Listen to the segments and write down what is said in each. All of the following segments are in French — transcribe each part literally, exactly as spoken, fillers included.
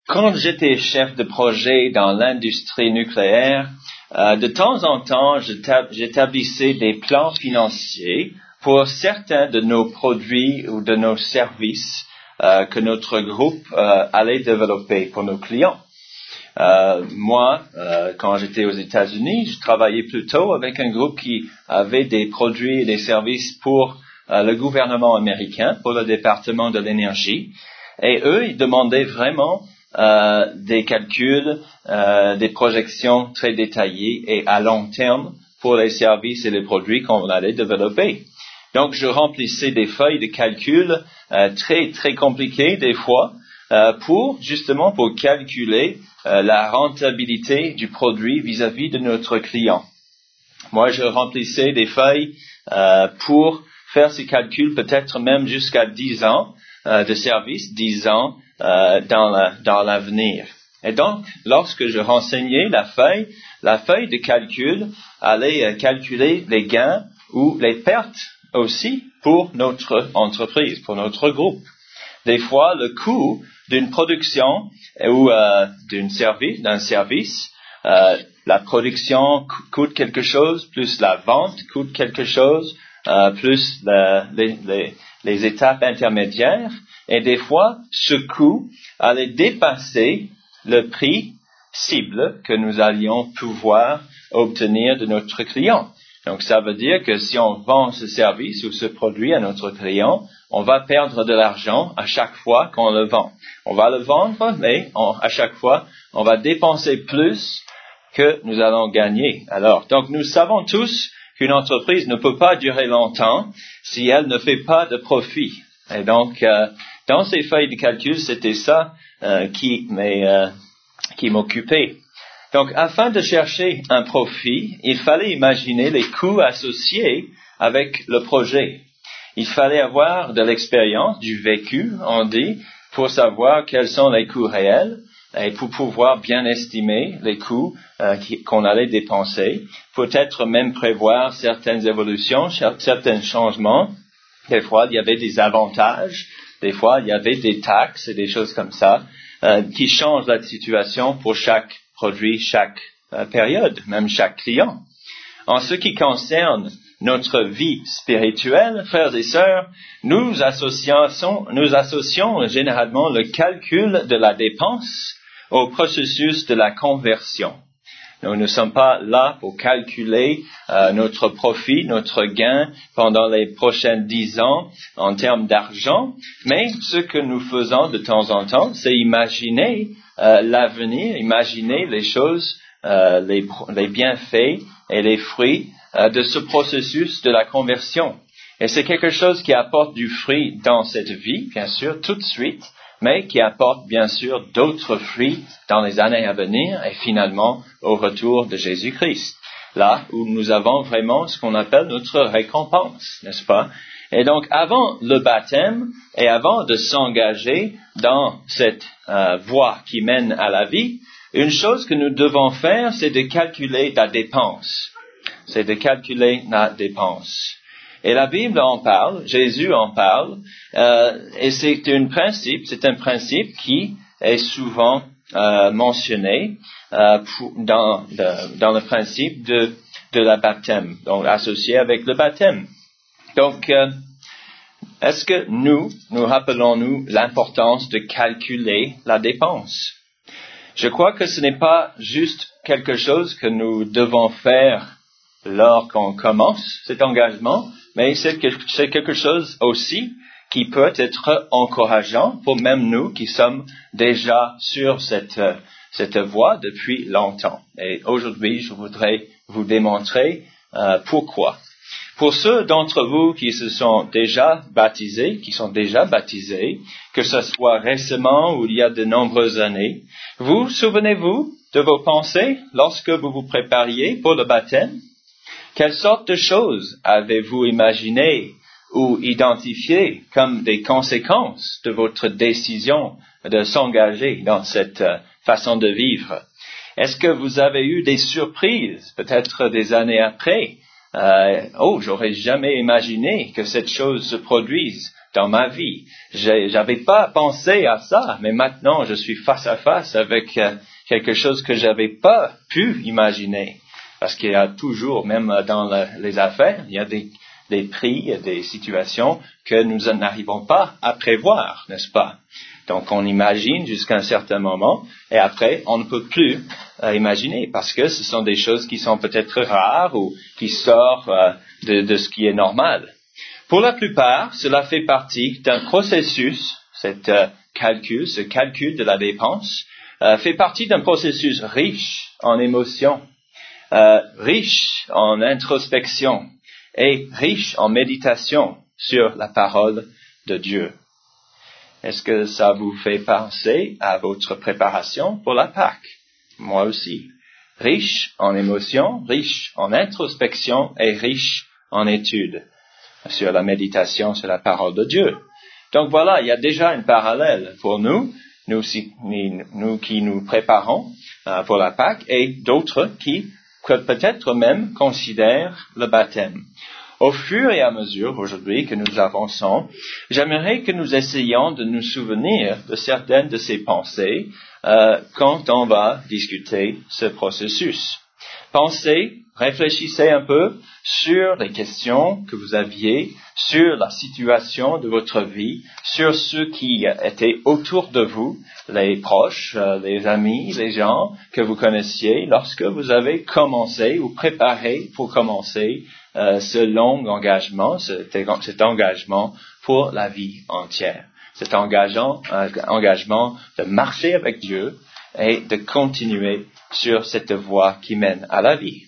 Quand j'étais chef de projet dans l'industrie nucléaire, euh, de temps en temps, j'établissais des plans financiers pour certains de nos produits ou de nos services euh, que notre groupe euh, allait développer pour nos clients. Euh, moi, euh, quand j'étais aux États-Unis, je travaillais plutôt avec un groupe qui avait des produits et des services pour euh, le gouvernement américain, pour le département de l'énergie. Et eux, ils demandaient vraiment euh, des calculs, euh, des projections très détaillées et à long terme pour les services et les produits qu'on allait développer. Donc, je remplissais des feuilles de calcul euh, très, très compliquées des fois euh, pour, justement, pour calculer euh, la rentabilité du produit vis-à-vis de notre client. Moi, je remplissais des feuilles euh, pour faire ces calculs peut-être même jusqu'à dix ans euh, de service, dix ans euh, dans, la, dans l'avenir. Et donc, lorsque je renseignais la feuille, la feuille de calcul allait euh, calculer les gains ou les pertes aussi pour notre entreprise, pour notre groupe. Des fois, le coût d'une production ou euh, d'un service, d'un service euh, la production coûte quelque chose, plus la vente coûte quelque chose, euh, plus la, les, les, les étapes intermédiaires. Et des fois, ce coût allait dépasser le prix cible que nous allions pouvoir obtenir de notre client. Donc, ça veut dire que si on vend ce service ou ce produit à notre client, on va perdre de l'argent à chaque fois qu'on le vend. On va le vendre, mais on, à chaque fois, on va dépenser plus que nous allons gagner. Alors, donc, nous savons tous qu'une entreprise ne peut pas durer longtemps si elle ne fait pas de profit. Et donc, euh, dans ces feuilles de calcul, c'était ça euh, qui, euh, qui m'occupait. Donc, afin de chercher un profit, il fallait imaginer les coûts associés avec le projet. Il fallait avoir de l'expérience, du vécu, on dit, pour savoir quels sont les coûts réels et pour pouvoir bien estimer les coûts euh, qui, qu'on allait dépenser. Peut-être même prévoir certaines évolutions, certains changements. Des fois, il y avait des avantages. Des fois, il y avait des taxes et des choses comme ça euh, qui changent la situation pour chaque produit, chaque euh, période, même chaque client. En ce qui concerne notre vie spirituelle, frères et sœurs, nous associons, nous associons généralement le calcul de la dépense au processus de la conversion. Nous ne sommes pas là pour calculer euh, notre profit, notre gain pendant les prochains dix ans en termes d'argent, mais ce que nous faisons de temps en temps, c'est imaginer euh, l'avenir, imaginer les choses, euh, les, les bienfaits et les fruits euh, de ce processus de la conversion. Et c'est quelque chose qui apporte du fruit dans cette vie, bien sûr, tout de suite, mais qui apporte bien sûr d'autres fruits dans les années à venir et finalement au retour de Jésus-Christ. Là où nous avons vraiment ce qu'on appelle notre récompense, n'est-ce pas? Et donc avant le baptême et avant de s'engager dans cette euh, voie qui mène à la vie, une chose que nous devons faire, c'est de calculer la dépense. C'est de calculer la dépense. Et la Bible en parle, Jésus en parle, euh, et c'est un principe, c'est un principe qui est souvent euh, mentionné euh, pour, dans, de, dans le principe de, de la baptême, donc associé avec le baptême. Donc, euh, est-ce que nous, nous rappelons-nous l'importance de calculer la dépense? Je crois que ce n'est pas juste quelque chose que nous devons faire lors qu'on commence cet engagement, mais c'est quelque chose aussi qui peut être encourageant pour même nous qui sommes déjà sur cette, cette voie depuis longtemps. Et aujourd'hui, je voudrais vous démontrer euh, pourquoi. Pour ceux d'entre vous qui se sont déjà baptisés, qui sont déjà baptisés, que ce soit récemment ou il y a de nombreuses années, vous souvenez-vous de vos pensées lorsque vous vous prépariez pour le baptême? Quelles sortes de choses avez-vous imaginées ou identifiées comme des conséquences de votre décision de s'engager dans cette euh, façon de vivre? Est-ce que vous avez eu des surprises, peut-être des années après? Euh, oh, j'aurais jamais imaginé que cette chose se produise dans ma vie. J'ai, j'avais pas pensé à ça, mais maintenant je suis face à face avec euh, quelque chose que j'avais pas pu imaginer. Parce qu'il y a toujours, même dans la, les affaires, il y a des, des prix, des situations que nous n'arrivons pas à prévoir, n'est-ce pas? Donc on imagine jusqu'à un certain moment, et après on ne peut plus euh, imaginer, parce que ce sont des choses qui sont peut-être rares ou qui sortent euh, de, de ce qui est normal. Pour la plupart, cela fait partie d'un processus, cet euh, calcul, ce calcul de la dépense, euh, fait partie d'un processus riche en émotions, euh, riche en introspection et riche en méditation sur la parole de Dieu. Est-ce que ça vous fait penser à votre préparation pour la Pâque? Moi aussi. Riche en émotions, riche en introspection et riche en études sur la méditation sur la parole de Dieu. Donc voilà, il y a déjà un parallèle pour nous, nous, nous qui nous préparons euh, pour la Pâque, et d'autres qui peut-être même considèrent le baptême. Au fur et à mesure, aujourd'hui, que nous avançons, j'aimerais que nous essayions de nous souvenir de certaines de ces pensées euh, quand on va discuter ce processus. Pensez, réfléchissez un peu sur les questions que vous aviez, sur la situation de votre vie, sur ceux qui étaient autour de vous, les proches, les amis, les gens que vous connaissiez lorsque vous avez commencé ou préparé pour commencer euh, ce long engagement, cet, cet engagement pour la vie entière. Cet engagement, euh, engagement de marcher avec Dieu et de continuer sur cette voie qui mène à la vie.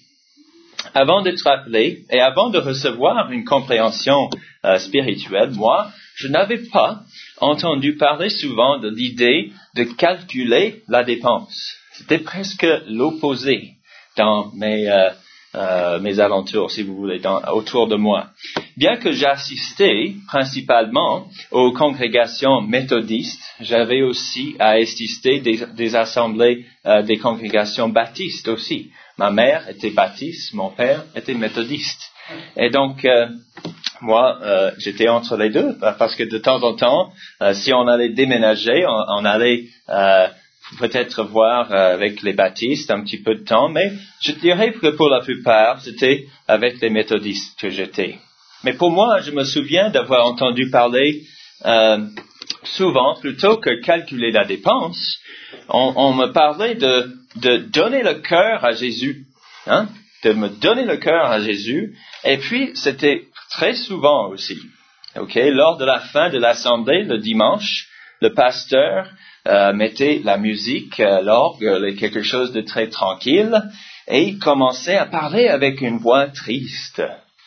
Avant d'être appelé et avant de recevoir une compréhension euh, spirituelle, moi, je n'avais pas entendu parler souvent de l'idée de calculer la dépense. C'était presque l'opposé dans mes, euh, euh, mes alentours, si vous voulez, dans, autour de moi. Bien que j'assistais principalement aux congrégations méthodistes, j'avais aussi à assister des, des assemblées euh, des congrégations baptistes aussi. Ma mère était baptiste, mon père était méthodiste. Et donc, euh, moi, euh, j'étais entre les deux, parce que de temps en temps, euh, si on allait déménager, on, on allait euh, peut-être voir euh, avec les baptistes un petit peu de temps, mais je dirais que pour la plupart, c'était avec les méthodistes que j'étais. Mais pour moi, je me souviens d'avoir entendu parler euh, souvent, plutôt que calculer la dépense, on, on me parlait de, de donner le cœur à Jésus, hein, de me donner le cœur à Jésus. Et puis, c'était très souvent aussi, ok, lors de la fin de l'assemblée, le dimanche, le pasteur euh, mettait la musique, euh, l'orgue, quelque chose de très tranquille, et il commençait à parler avec une voix triste.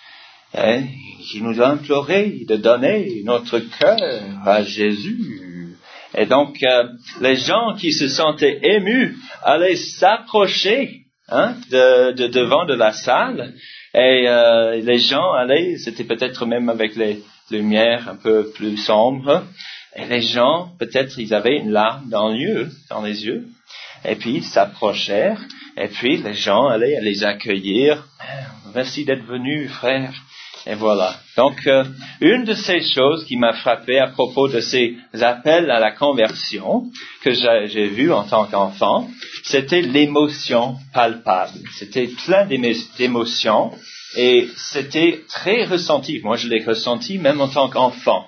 Et il nous a imploré de donner notre cœur à Jésus. Et donc, euh, les gens qui se sentaient émus allaient s'approcher hein, de, de devant de la salle. Et euh, les gens allaient, c'était peut-être même avec les lumières un peu plus sombres. Et les gens, peut-être, ils avaient une larme dans les yeux, dans les yeux. Et puis, ils s'approchèrent. Et puis, les gens allaient les accueillir. Merci d'être venu, frère. Et voilà. Donc, euh, une de ces choses qui m'a frappé à propos de ces appels à la conversion que j'ai, j'ai vu en tant qu'enfant, c'était l'émotion palpable. C'était plein d'émotions et c'était très ressenti. Moi, je l'ai ressenti même en tant qu'enfant.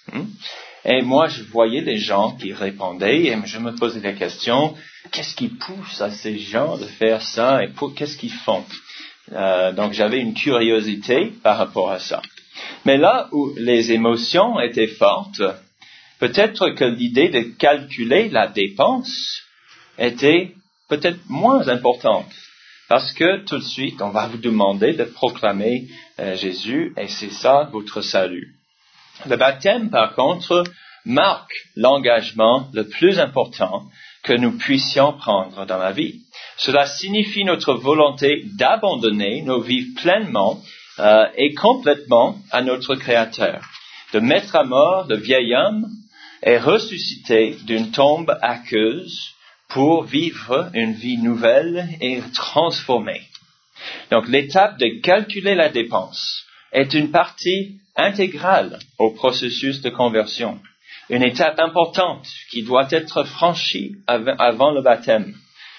Et moi, je voyais les gens qui répondaient et je me posais la question, qu'est-ce qui pousse à ces gens de faire ça et pour, qu'est-ce qu'ils font? Euh, donc j'avais une curiosité par rapport à ça. Mais là où les émotions étaient fortes, peut-être que l'idée de calculer la dépense était peut-être moins importante. Parce que tout de suite, on va vous demander de proclamer euh, Jésus et c'est ça votre salut. Le baptême, par contre, marque l'engagement le plus important que nous puissions prendre dans la vie. Cela signifie notre volonté d'abandonner nos vies pleinement euh, et complètement à notre Créateur, de mettre à mort le vieil homme et ressusciter d'une tombe aqueuse pour vivre une vie nouvelle et transformée. Donc l'étape de calculer la dépense est une partie intégrale au processus de conversion, une étape importante qui doit être franchie avant le baptême.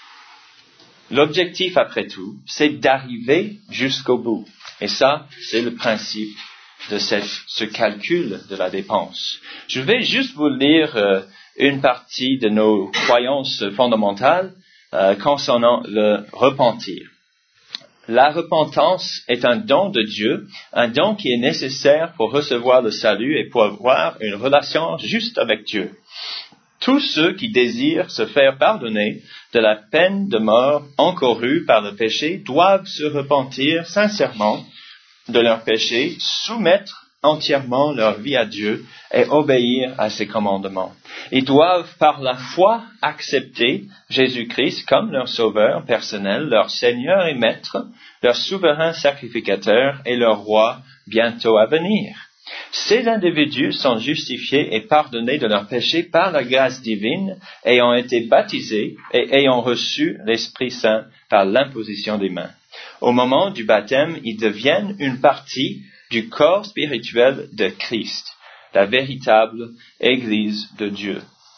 L'objectif, après tout, c'est d'arriver jusqu'au bout. Et ça, c'est le principe de cette, ce calcul de la dépense. Je vais juste vous lire euh, une partie de nos croyances fondamentales euh, concernant le repentir. La repentance est un don de Dieu, un don qui est nécessaire pour recevoir le salut et pour avoir une relation juste avec Dieu. Tous ceux qui désirent se faire pardonner de la peine de mort encourue par le péché doivent se repentir sincèrement de leurs péchés, soumettre entièrement leur vie à Dieu et obéir à ses commandements. Ils doivent par la foi accepter Jésus-Christ comme leur sauveur personnel, leur Seigneur et Maître, leur souverain sacrificateur et leur roi bientôt à venir. Ces individus sont justifiés et pardonnés de leurs péchés par la grâce divine, ayant été baptisés et ayant reçu l'Esprit Saint par l'imposition des mains. Au moment du baptême, ils deviennent une partie du corps spirituel de Christ, la véritable Église de Dieu.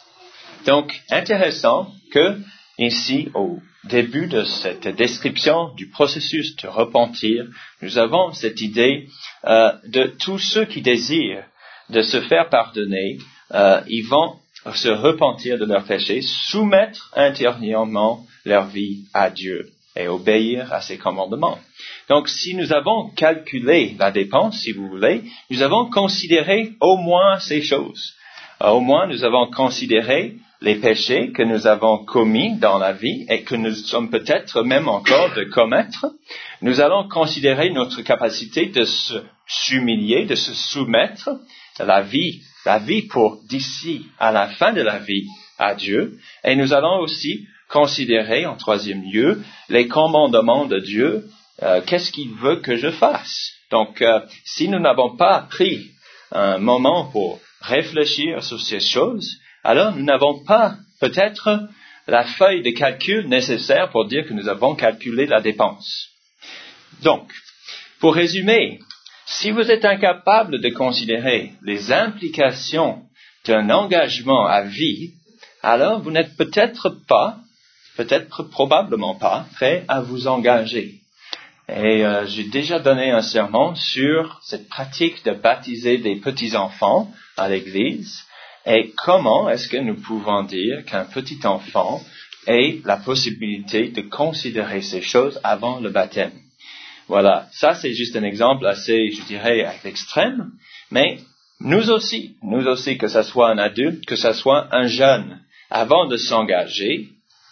Donc, intéressant que, ici, au début de cette description du processus de repentir, nous avons cette idée euh, de tous ceux qui désirent de se faire pardonner, euh, ils vont se repentir de leurs péchés, soumettre intérieurement leur vie à Dieu et obéir à ses commandements. Donc, si nous avons calculé la dépense, si vous voulez, nous avons considéré au moins ces choses. Au moins, nous avons considéré les péchés que nous avons commis dans la vie et que nous sommes peut-être même encore de commettre. Nous allons considérer notre capacité de se s'humilier, de se soumettre à la vie, la vie pour d'ici à la fin de la vie à Dieu. Et nous allons aussi considérer, en troisième lieu, les commandements de Dieu. Euh, qu'est-ce qu'il veut que je fasse? Donc, euh, si nous n'avons pas pris un moment pour réfléchir sur ces choses, alors nous n'avons pas peut-être la feuille de calcul nécessaire pour dire que nous avons calculé la dépense. Donc, pour résumer, si vous êtes incapable de considérer les implications d'un engagement à vie, alors vous n'êtes peut-être pas, peut-être probablement pas, prêt à vous engager. Et euh, j'ai déjà donné un sermon sur cette pratique de baptiser des petits-enfants à l'église et comment est-ce que nous pouvons dire qu'un petit enfant ait la possibilité de considérer ces choses avant le baptême. Voilà, ça c'est juste un exemple assez, je dirais, à l'extrême, mais nous aussi, nous aussi, que ce soit un adulte, que ce soit un jeune, avant de s'engager,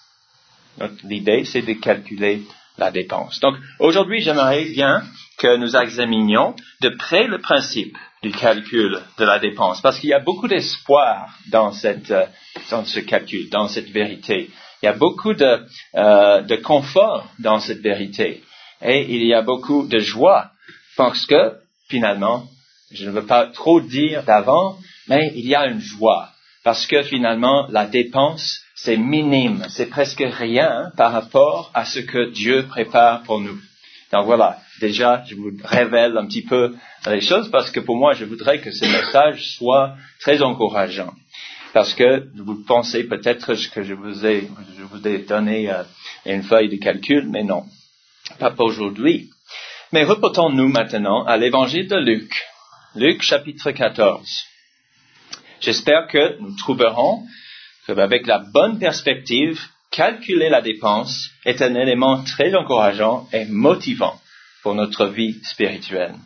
notre, l'idée c'est de calculer la dépense. Donc, aujourd'hui, j'aimerais bien que nous examinions de près le principe du calcul de la dépense, parce qu'il y a beaucoup d'espoir dans cette, dans ce calcul, dans cette vérité. Il y a beaucoup de, euh, de confort dans cette vérité. Et il y a beaucoup de joie, parce que, finalement, je ne veux pas trop dire d'avant, mais il y a une joie, parce que finalement, la dépense, c'est minime, c'est presque rien par rapport à ce que Dieu prépare pour nous. Donc voilà, déjà, je vous révèle un petit peu les choses, parce que pour moi, je voudrais que ce message soit très encourageant. Parce que vous pensez peut-être que je vous ai, je vous ai donné euh, une feuille de calcul, mais non, pas pour aujourd'hui. Mais reportons-nous maintenant à l'évangile de Luc, Luc chapitre quatorze. J'espère que nous trouverons qu'avec la bonne perspective, calculer la dépense est un élément très encourageant et motivant pour notre vie spirituelle.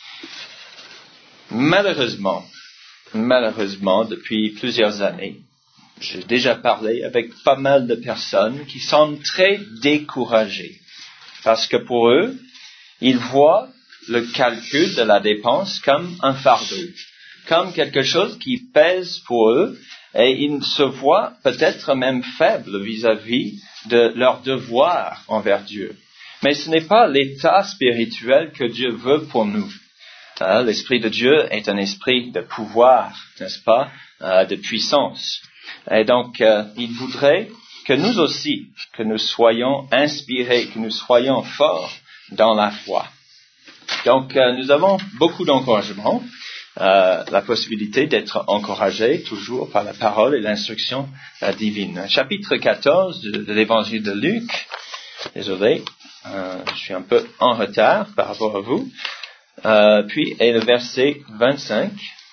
Malheureusement, malheureusement, depuis plusieurs années, j'ai déjà parlé avec pas mal de personnes qui sont très découragées parce que pour eux, ils voient le calcul de la dépense comme un fardeau, comme quelque chose qui pèse pour eux, et ils se voient peut-être même faibles vis-à-vis de leur devoir envers Dieu. Mais ce n'est pas l'état spirituel que Dieu veut pour nous. Euh, l'Esprit de Dieu est un esprit de pouvoir, n'est-ce pas, euh, de puissance. Et donc, euh, il voudrait que nous aussi, que nous soyons inspirés, que nous soyons forts dans la foi. Donc, euh, nous avons beaucoup d'encouragement, euh, la possibilité d'être encouragé toujours par la parole et l'instruction euh, divine. Chapitre quatorze de, de l'évangile de Luc. Désolé, euh, je suis un peu en retard par rapport à vous. Euh, puis, et le verset vingt-cinq.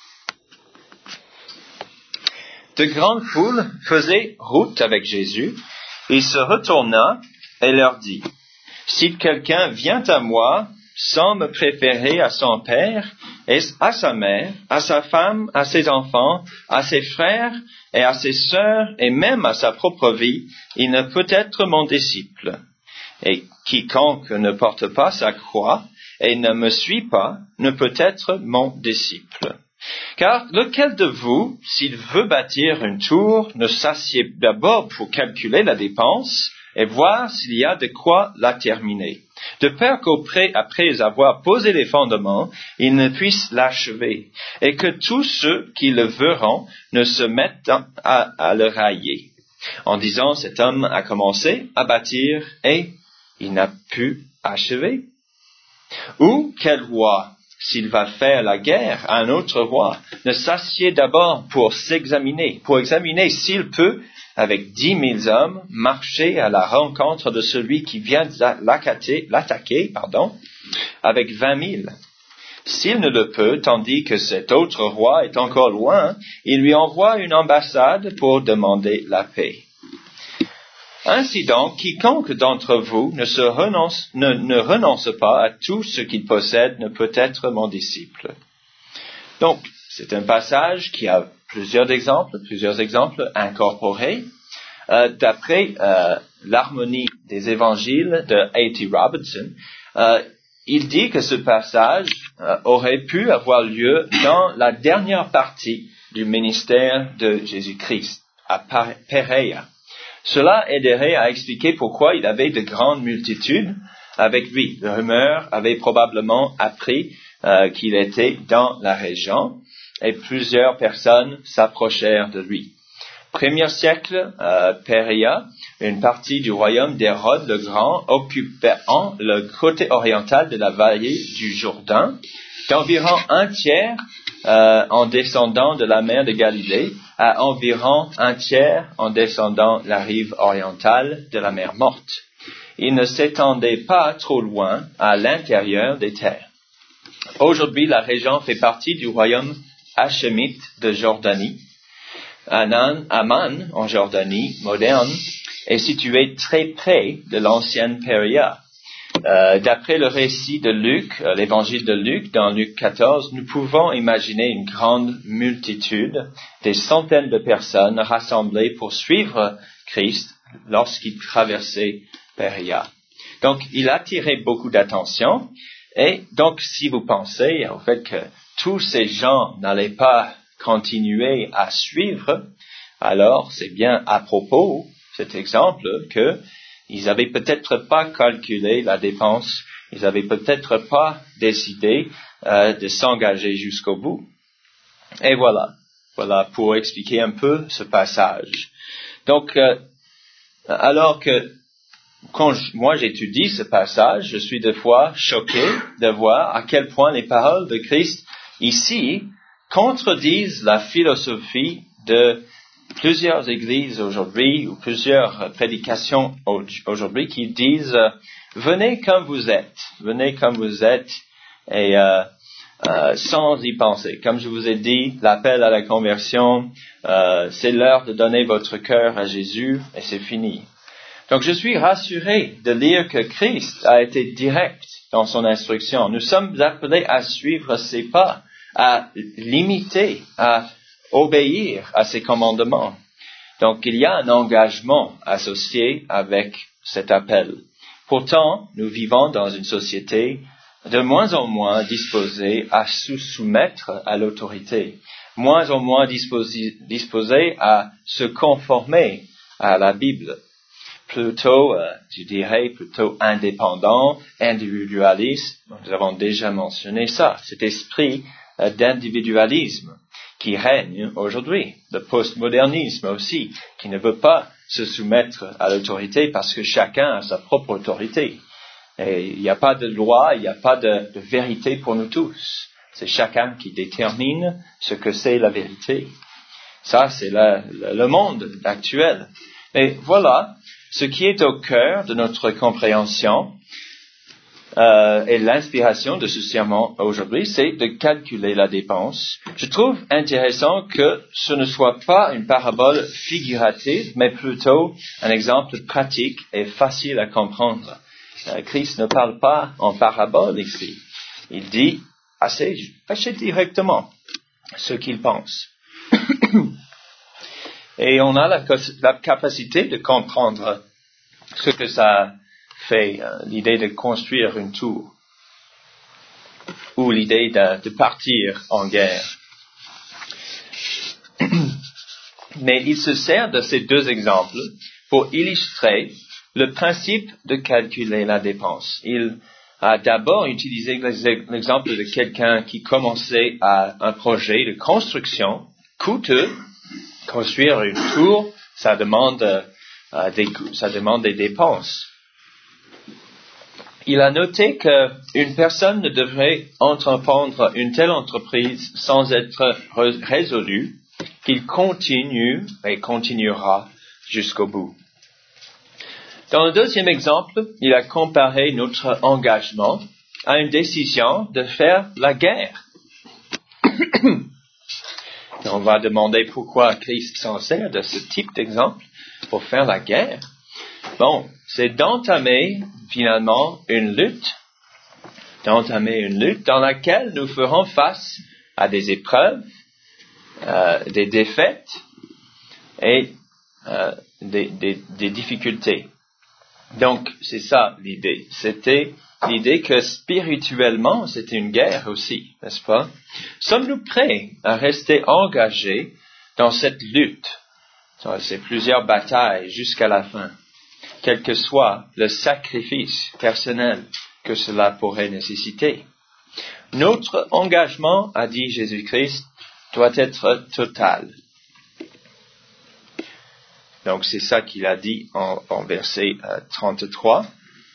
De grandes foules faisaient route avec Jésus. Il se retourna et leur dit, « Si quelqu'un vient à moi sans me préférer à son père, et à sa mère, à sa femme, à ses enfants, à ses frères et à ses sœurs, et même à sa propre vie, il ne peut être mon disciple. Et quiconque ne porte pas sa croix et ne me suit pas, ne peut être mon disciple. Car lequel de vous, s'il veut bâtir une tour, ne s'assied d'abord pour calculer la dépense et voir s'il y a de quoi la terminer, de peur qu'après après avoir posé les fondements, il ne puisse l'achever, et que tous ceux qui le verront ne se mettent à, à le railler, en disant, cet homme a commencé à bâtir et il n'a pu achever. Ou quel roi, s'il va faire la guerre à un autre roi, ne s'assied d'abord pour s'examiner, pour examiner s'il peut, avec dix mille hommes, marcher à la rencontre de celui qui vient l'attaquer, l'attaquer, pardon, avec vingt mille. S'il ne le peut, tandis que cet autre roi est encore loin, il lui envoie une ambassade pour demander la paix. Ainsi donc, quiconque d'entre vous ne, se renonce, ne, ne renonce pas à tout ce qu'il possède ne peut être mon disciple. » Donc, c'est un passage qui a plusieurs exemples, plusieurs exemples incorporés. Euh, d'après euh, l'harmonie des évangiles de A T Robertson, euh, il dit que ce passage euh, aurait pu avoir lieu dans la dernière partie du ministère de Jésus-Christ, à Péréa. Cela aiderait à expliquer pourquoi il avait de grandes multitudes avec lui. Le rumeur avait probablement appris euh, qu'il était dans la région et plusieurs personnes s'approchèrent de lui. Premier siècle, euh, Péréa, une partie du royaume d'Hérode le Grand, occupant le côté oriental de la vallée du Jourdain, d'environ un tiers euh, en descendant de la mer de Galilée à environ un tiers en descendant la rive orientale de la mer Morte. Il ne s'étendait pas trop loin à l'intérieur des terres. Aujourd'hui, la région fait partie du royaume hachémite de Jordanie. Anan, Amman, en Jordanie moderne, est situé très près de l'ancienne Péréa. Euh, d'après le récit de Luc, euh, l'évangile de Luc, dans Luc quatorze, nous pouvons imaginer une grande multitude, des centaines de personnes rassemblées pour suivre Christ lorsqu'il traversait Péréa. Donc, il attirait beaucoup d'attention. Et donc, si vous pensez au fait que tous ces gens n'allaient pas continuer à suivre, alors c'est bien à propos, cet exemple, que ils avaient peut-être pas calculé la dépense, ils avaient peut-être pas décidé euh, de s'engager jusqu'au bout. Et voilà, voilà pour expliquer un peu ce passage. Donc, euh, alors que quand je, moi j'étudie ce passage, je suis des fois choqué de voir à quel point les paroles de Christ ici contredisent la philosophie de plusieurs églises aujourd'hui ou plusieurs prédications aujourd'hui qui disent euh, venez comme vous êtes, venez comme vous êtes et euh, euh, sans y penser. Comme je vous ai dit, l'appel à la conversion, euh, c'est l'heure de donner votre cœur à Jésus et c'est fini. Donc je suis rassuré de lire que Christ a été direct dans son instruction. Nous sommes appelés à suivre ses pas, à l'imiter, à obéir à ses commandements. Donc, il y a un engagement associé avec cet appel. Pourtant, nous vivons dans une société de moins en moins disposée à se soumettre à l'autorité, moins en moins disposée, disposée à se conformer à la Bible. Plutôt, euh, je dirais, plutôt indépendant, individualiste. Nous avons déjà mentionné ça, cet esprit euh, d'individualisme qui règne aujourd'hui, le postmodernisme aussi, qui ne veut pas se soumettre à l'autorité parce que chacun a sa propre autorité. Et il n'y a pas de loi, il n'y a pas de, de vérité pour nous tous. C'est chacun qui détermine ce que c'est la vérité. Ça, c'est la, le, le monde actuel. Mais voilà, ce qui est au cœur de notre compréhension euh, et l'inspiration de ce sermon aujourd'hui, c'est de calculer la dépense. Je trouve intéressant que ce ne soit pas une parabole figurative, mais plutôt un exemple pratique et facile à comprendre. Euh, Christ ne parle pas en parabole ici. Il dit assez, assez directement ce qu'il pense. Et on a la, la capacité de comprendre ce que ça fait, euh, l'idée de construire une tour ou l'idée de, de partir en guerre. Mais il se sert de ces deux exemples pour illustrer le principe de calculer la dépense. Il a d'abord utilisé l'exemple de quelqu'un qui commençait à un projet de construction coûteux. Construire une tour, ça demande, euh, des, ça demande des dépenses. Il a noté qu'une personne ne devrait entreprendre une telle entreprise sans être résolue qu'il continue et continuera jusqu'au bout. Dans le deuxième exemple, il a comparé notre engagement à une décision de faire la guerre. Et on va demander pourquoi Christ s'en sert de ce type d'exemple pour faire la guerre. Bon, c'est d'entamer finalement une lutte, d'entamer une lutte dans laquelle nous ferons face à des épreuves, euh, des défaites et euh, des, des, des difficultés. Donc, c'est ça l'idée. C'était l'idée que spirituellement, c'était une guerre aussi, n'est-ce pas? Sommes-nous prêts à rester engagés dans cette lutte, dans ces plusieurs batailles jusqu'à la fin, quel que soit le sacrifice personnel que cela pourrait nécessiter? Notre engagement, a dit Jésus-Christ, doit être total. Donc, c'est ça qu'il a dit en, en verset euh, trente-trois.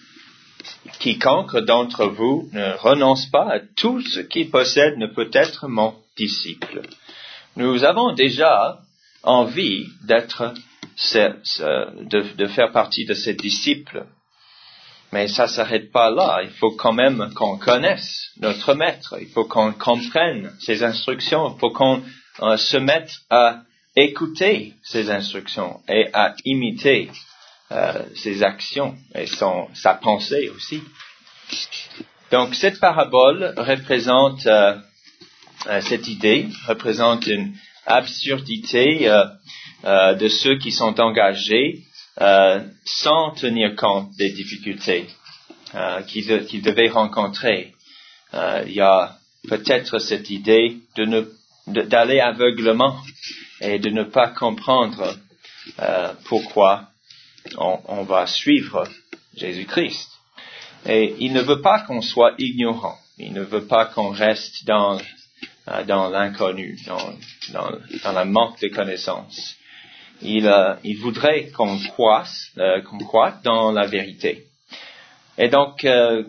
Quiconque d'entre vous ne renonce pas à tout ce qu'il possède ne peut être mon disciple. Nous avons déjà envie d'être, ce, ce, de, de faire partie de ces disciples. Mais ça ne s'arrête pas là. Il faut quand même qu'on connaisse notre maître. Il faut qu'on comprenne ses instructions. Il faut qu'on euh, se mette à écouter ses instructions et à imiter euh, ses actions et son, sa pensée aussi. Donc cette parabole représente, euh, euh, cette idée représente une absurdité euh, euh, de ceux qui sont engagés euh, sans tenir compte des difficultés euh, qu'ils, de, qu'ils devaient rencontrer. Euh, il y a peut-être cette idée de ne, de, d'aller aveuglement et de ne pas comprendre euh, pourquoi on, on va suivre Jésus-Christ. Et il ne veut pas qu'on soit ignorant. Il ne veut pas qu'on reste dans, euh, dans l'inconnu, dans, dans, dans le manque de connaissances. Il, euh, il voudrait qu'on croisse, euh, qu'on croisse dans la vérité. Et donc, euh,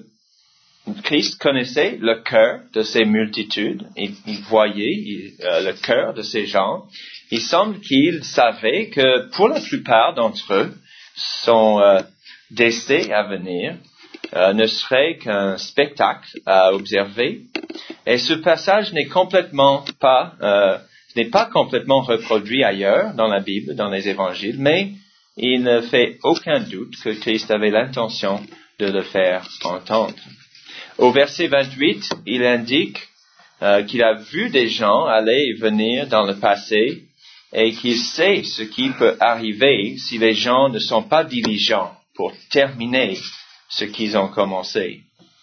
Christ connaissait le cœur de ces multitudes. Il, il voyait il, euh, le cœur de ces gens. Il semble qu'il savait que pour la plupart d'entre eux, son euh, décès à venir euh, ne serait qu'un spectacle à observer. Et ce passage n'est complètement pas, euh, n'est pas complètement reproduit ailleurs dans la Bible, dans les évangiles, mais il ne fait aucun doute que Christ avait l'intention de le faire entendre. Au verset vingt-huit, il indique euh, qu'il a vu des gens aller et venir dans le passé et qu'il sait ce qui peut arriver si les gens ne sont pas diligents pour terminer ce qu'ils ont commencé.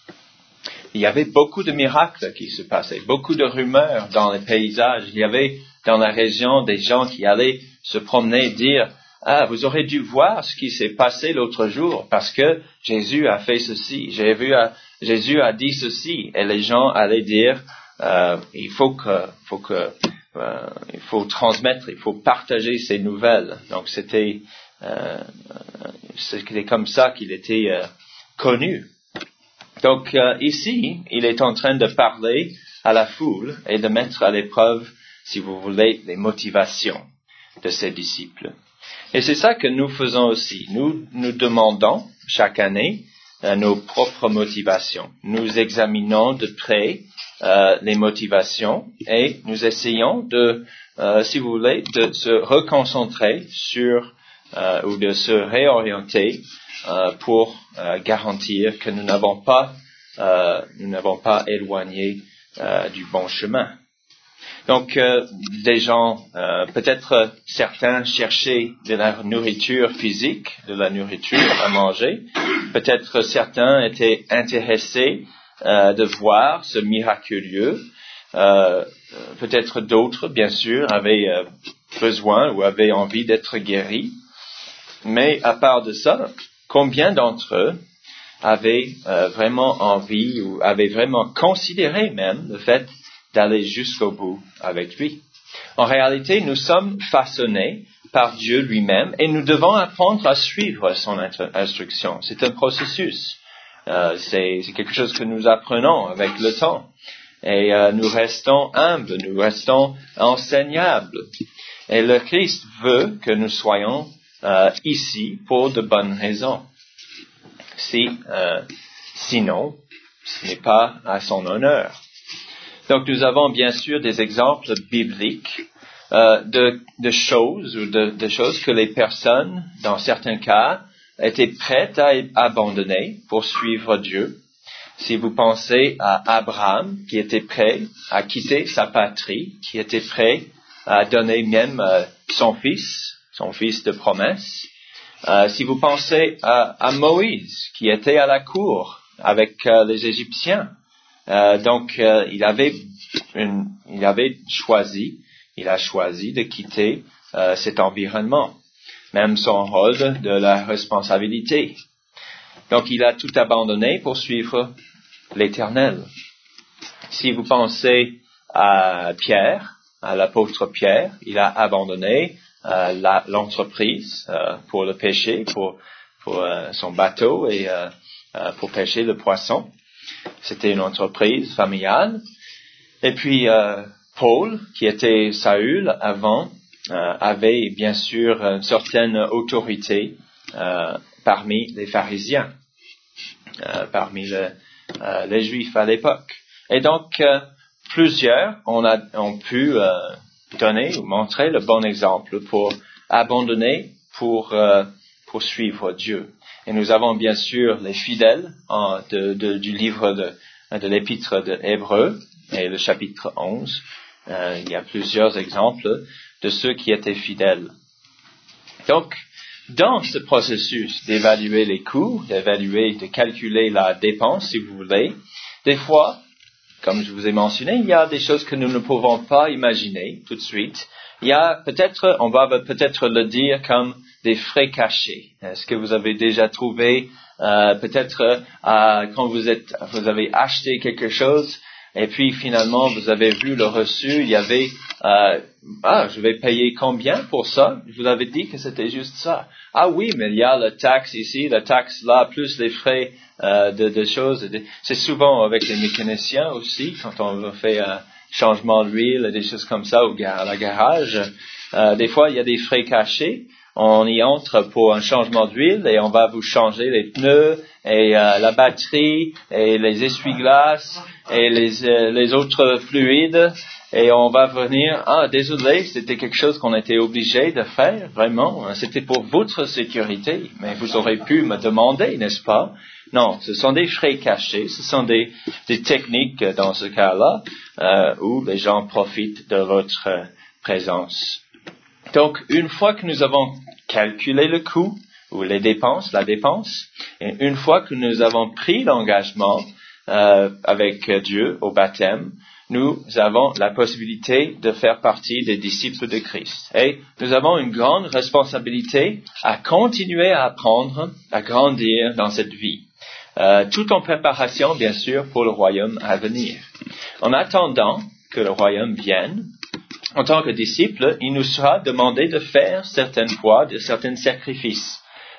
Il y avait beaucoup de miracles qui se passaient, beaucoup de rumeurs dans les paysages. Il y avait dans la région des gens qui allaient se promener et dire « Ah, vous aurez dû voir ce qui s'est passé l'autre jour parce que Jésus a fait ceci, j'ai vu, euh, Jésus a dit ceci. » Et les gens allaient dire euh, « Il faut que, faut que, euh, il faut transmettre, il faut partager ces nouvelles. » Donc c'était, euh, c'était comme ça qu'il était euh, connu. Donc euh, ici, il est en train de parler à la foule et de mettre à l'épreuve, si vous voulez, les motivations de ses disciples. Et c'est ça que nous faisons aussi. Nous nous demandons chaque année euh, nos propres motivations. Nous examinons de près euh, les motivations et nous essayons de, euh, si vous voulez, de se reconcentrer sur euh, ou de se réorienter euh, pour euh, garantir que nous n'avons pas, euh, nous n'avons pas éloigné euh, du bon chemin. Donc, euh, des gens, euh, peut-être certains cherchaient de la nourriture physique, de la nourriture à manger. Peut-être certains étaient intéressés euh, de voir ce miraculeux. Euh, peut-être d'autres, bien sûr, avaient euh, besoin ou avaient envie d'être guéris. Mais à part de ça, combien d'entre eux avaient euh, vraiment envie ou avaient vraiment considéré même le fait d'aller jusqu'au bout avec lui? En réalité, nous sommes façonnés par Dieu lui-même et nous devons apprendre à suivre son instruction. C'est un processus. Euh, c'est, c'est quelque chose que nous apprenons avec le temps. Et euh, nous restons humbles, nous restons enseignables. Et le Christ veut que nous soyons euh, ici pour de bonnes raisons. Si, euh, sinon, ce n'est pas à son honneur. Donc, nous avons bien sûr des exemples bibliques euh, de, de choses ou de, de choses que les personnes, dans certains cas, étaient prêtes à abandonner pour suivre Dieu. Si vous pensez à Abraham, qui était prêt à quitter sa patrie, qui était prêt à donner même euh, son fils, son fils de promesse. Euh, si vous pensez à, à Moïse, qui était à la cour avec euh, les Égyptiens, Euh, donc, euh, il avait une, il avait choisi, il a choisi de quitter euh, cet environnement, même son rôle de la responsabilité. Donc, il a tout abandonné pour suivre l'Éternel. Si vous pensez à Pierre, à l'apôtre Pierre, il a abandonné euh, la, l'entreprise euh, pour le pêcher, pour, pour euh, son bateau et euh, euh, pour pêcher le poisson. C'était une entreprise familiale. Et puis, euh, Paul, qui était Saül avant, euh, avait bien sûr une certaine autorité euh, parmi les pharisiens, euh, parmi le, euh, les Juifs à l'époque. Et donc, euh, plusieurs ont, a, ont pu euh, donner ou montrer le bon exemple pour abandonner, pour, euh, pour suivre Dieu. Et nous avons bien sûr les fidèles en, de, de, du livre de, de l'épître de Hébreux et le chapitre onze. Euh, il y a plusieurs exemples de ceux qui étaient fidèles. Donc, dans ce processus d'évaluer les coûts, d'évaluer, de calculer la dépense, si vous voulez, des fois, comme je vous ai mentionné, il y a des choses que nous ne pouvons pas imaginer tout de suite. Il y a peut-être, on va peut-être le dire comme des frais cachés. Est-ce que vous avez déjà trouvé euh, peut-être euh, quand vous êtes, vous avez acheté quelque chose et puis finalement vous avez vu le reçu, il y avait euh, ah je vais payer combien pour ça? Je vous avais dit que c'était juste ça. Ah oui, mais il y a la taxe ici, la taxe là, plus les frais euh, de, de choses. C'est souvent avec les mécaniciens aussi quand on fait un changement d'huile, des choses comme ça au gar- à la garage. Euh, des fois il y a des frais cachés. On y entre pour un changement d'huile et on va vous changer les pneus et euh, la batterie et les essuie-glaces et les, euh, les autres fluides et on va venir, ah désolé, c'était quelque chose qu'on était obligé de faire, vraiment, c'était pour votre sécurité, mais vous aurez pu me demander, n'est-ce pas? Non, ce sont des frais cachés, ce sont des, des techniques dans ce cas-là euh, où les gens profitent de votre euh, présence. Donc, une fois que nous avons calculé le coût ou les dépenses, la dépense, et une fois que nous avons pris l'engagement euh, avec Dieu au baptême, nous avons la possibilité de faire partie des disciples de Christ. Et nous avons une grande responsabilité à continuer à apprendre, à grandir dans cette vie. Euh, tout en préparation, bien sûr, pour le royaume à venir. En attendant que le royaume vienne, en tant que disciples, il nous sera demandé de faire certaines fois de certains sacrifices.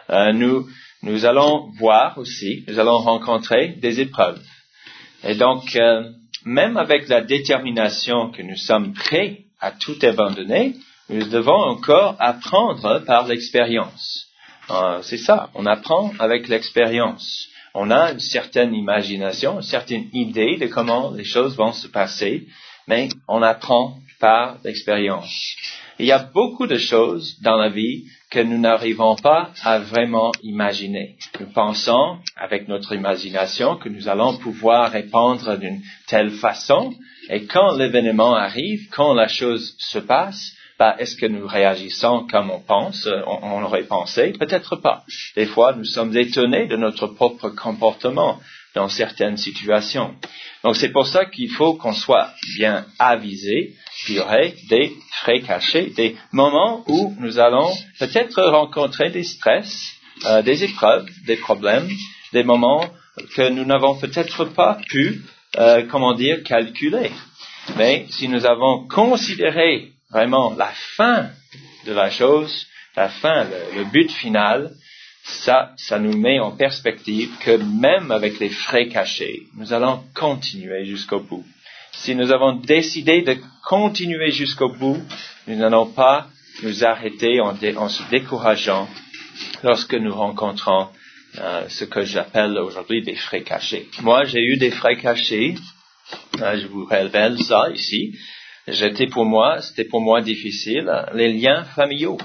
euh, nous, nous allons voir aussi, nous allons rencontrer des épreuves. Et donc, euh, même avec la détermination que nous sommes prêts à tout abandonner, nous devons encore apprendre par l'expérience. Euh, c'est ça, on apprend avec l'expérience. On a une certaine imagination, une certaine idée de comment les choses vont se passer, mais on apprend par l'expérience. Il y a beaucoup de choses dans la vie que nous n'arrivons pas à vraiment imaginer. Nous pensons, avec notre imagination, que nous allons pouvoir répondre d'une telle façon, et quand l'événement arrive, quand la chose se passe, bah, est-ce que nous réagissons comme on pense, on, on aurait pensé? Peut-être pas. Des fois, nous sommes étonnés de notre propre comportement dans certaines situations. Donc, c'est pour ça qu'il faut qu'on soit bien avisé. Il y aurait des frais cachés, des moments où nous allons peut-être rencontrer des stress, euh, des épreuves, des problèmes, des moments que nous n'avons peut-être pas pu, euh, comment dire, calculer. Mais si nous avons considéré vraiment la fin de la chose, la fin, le, le but final, ça, ça nous met en perspective que même avec les frais cachés, nous allons continuer jusqu'au bout. Si nous avons décidé de continuer jusqu'au bout, nous n'allons pas nous arrêter en, dé, en se décourageant lorsque nous rencontrons euh, ce que j'appelle aujourd'hui des frais cachés. Moi, j'ai eu des frais cachés. Euh, je vous révèle ça ici. J'étais pour moi, c'était pour moi difficile, les liens familiaux.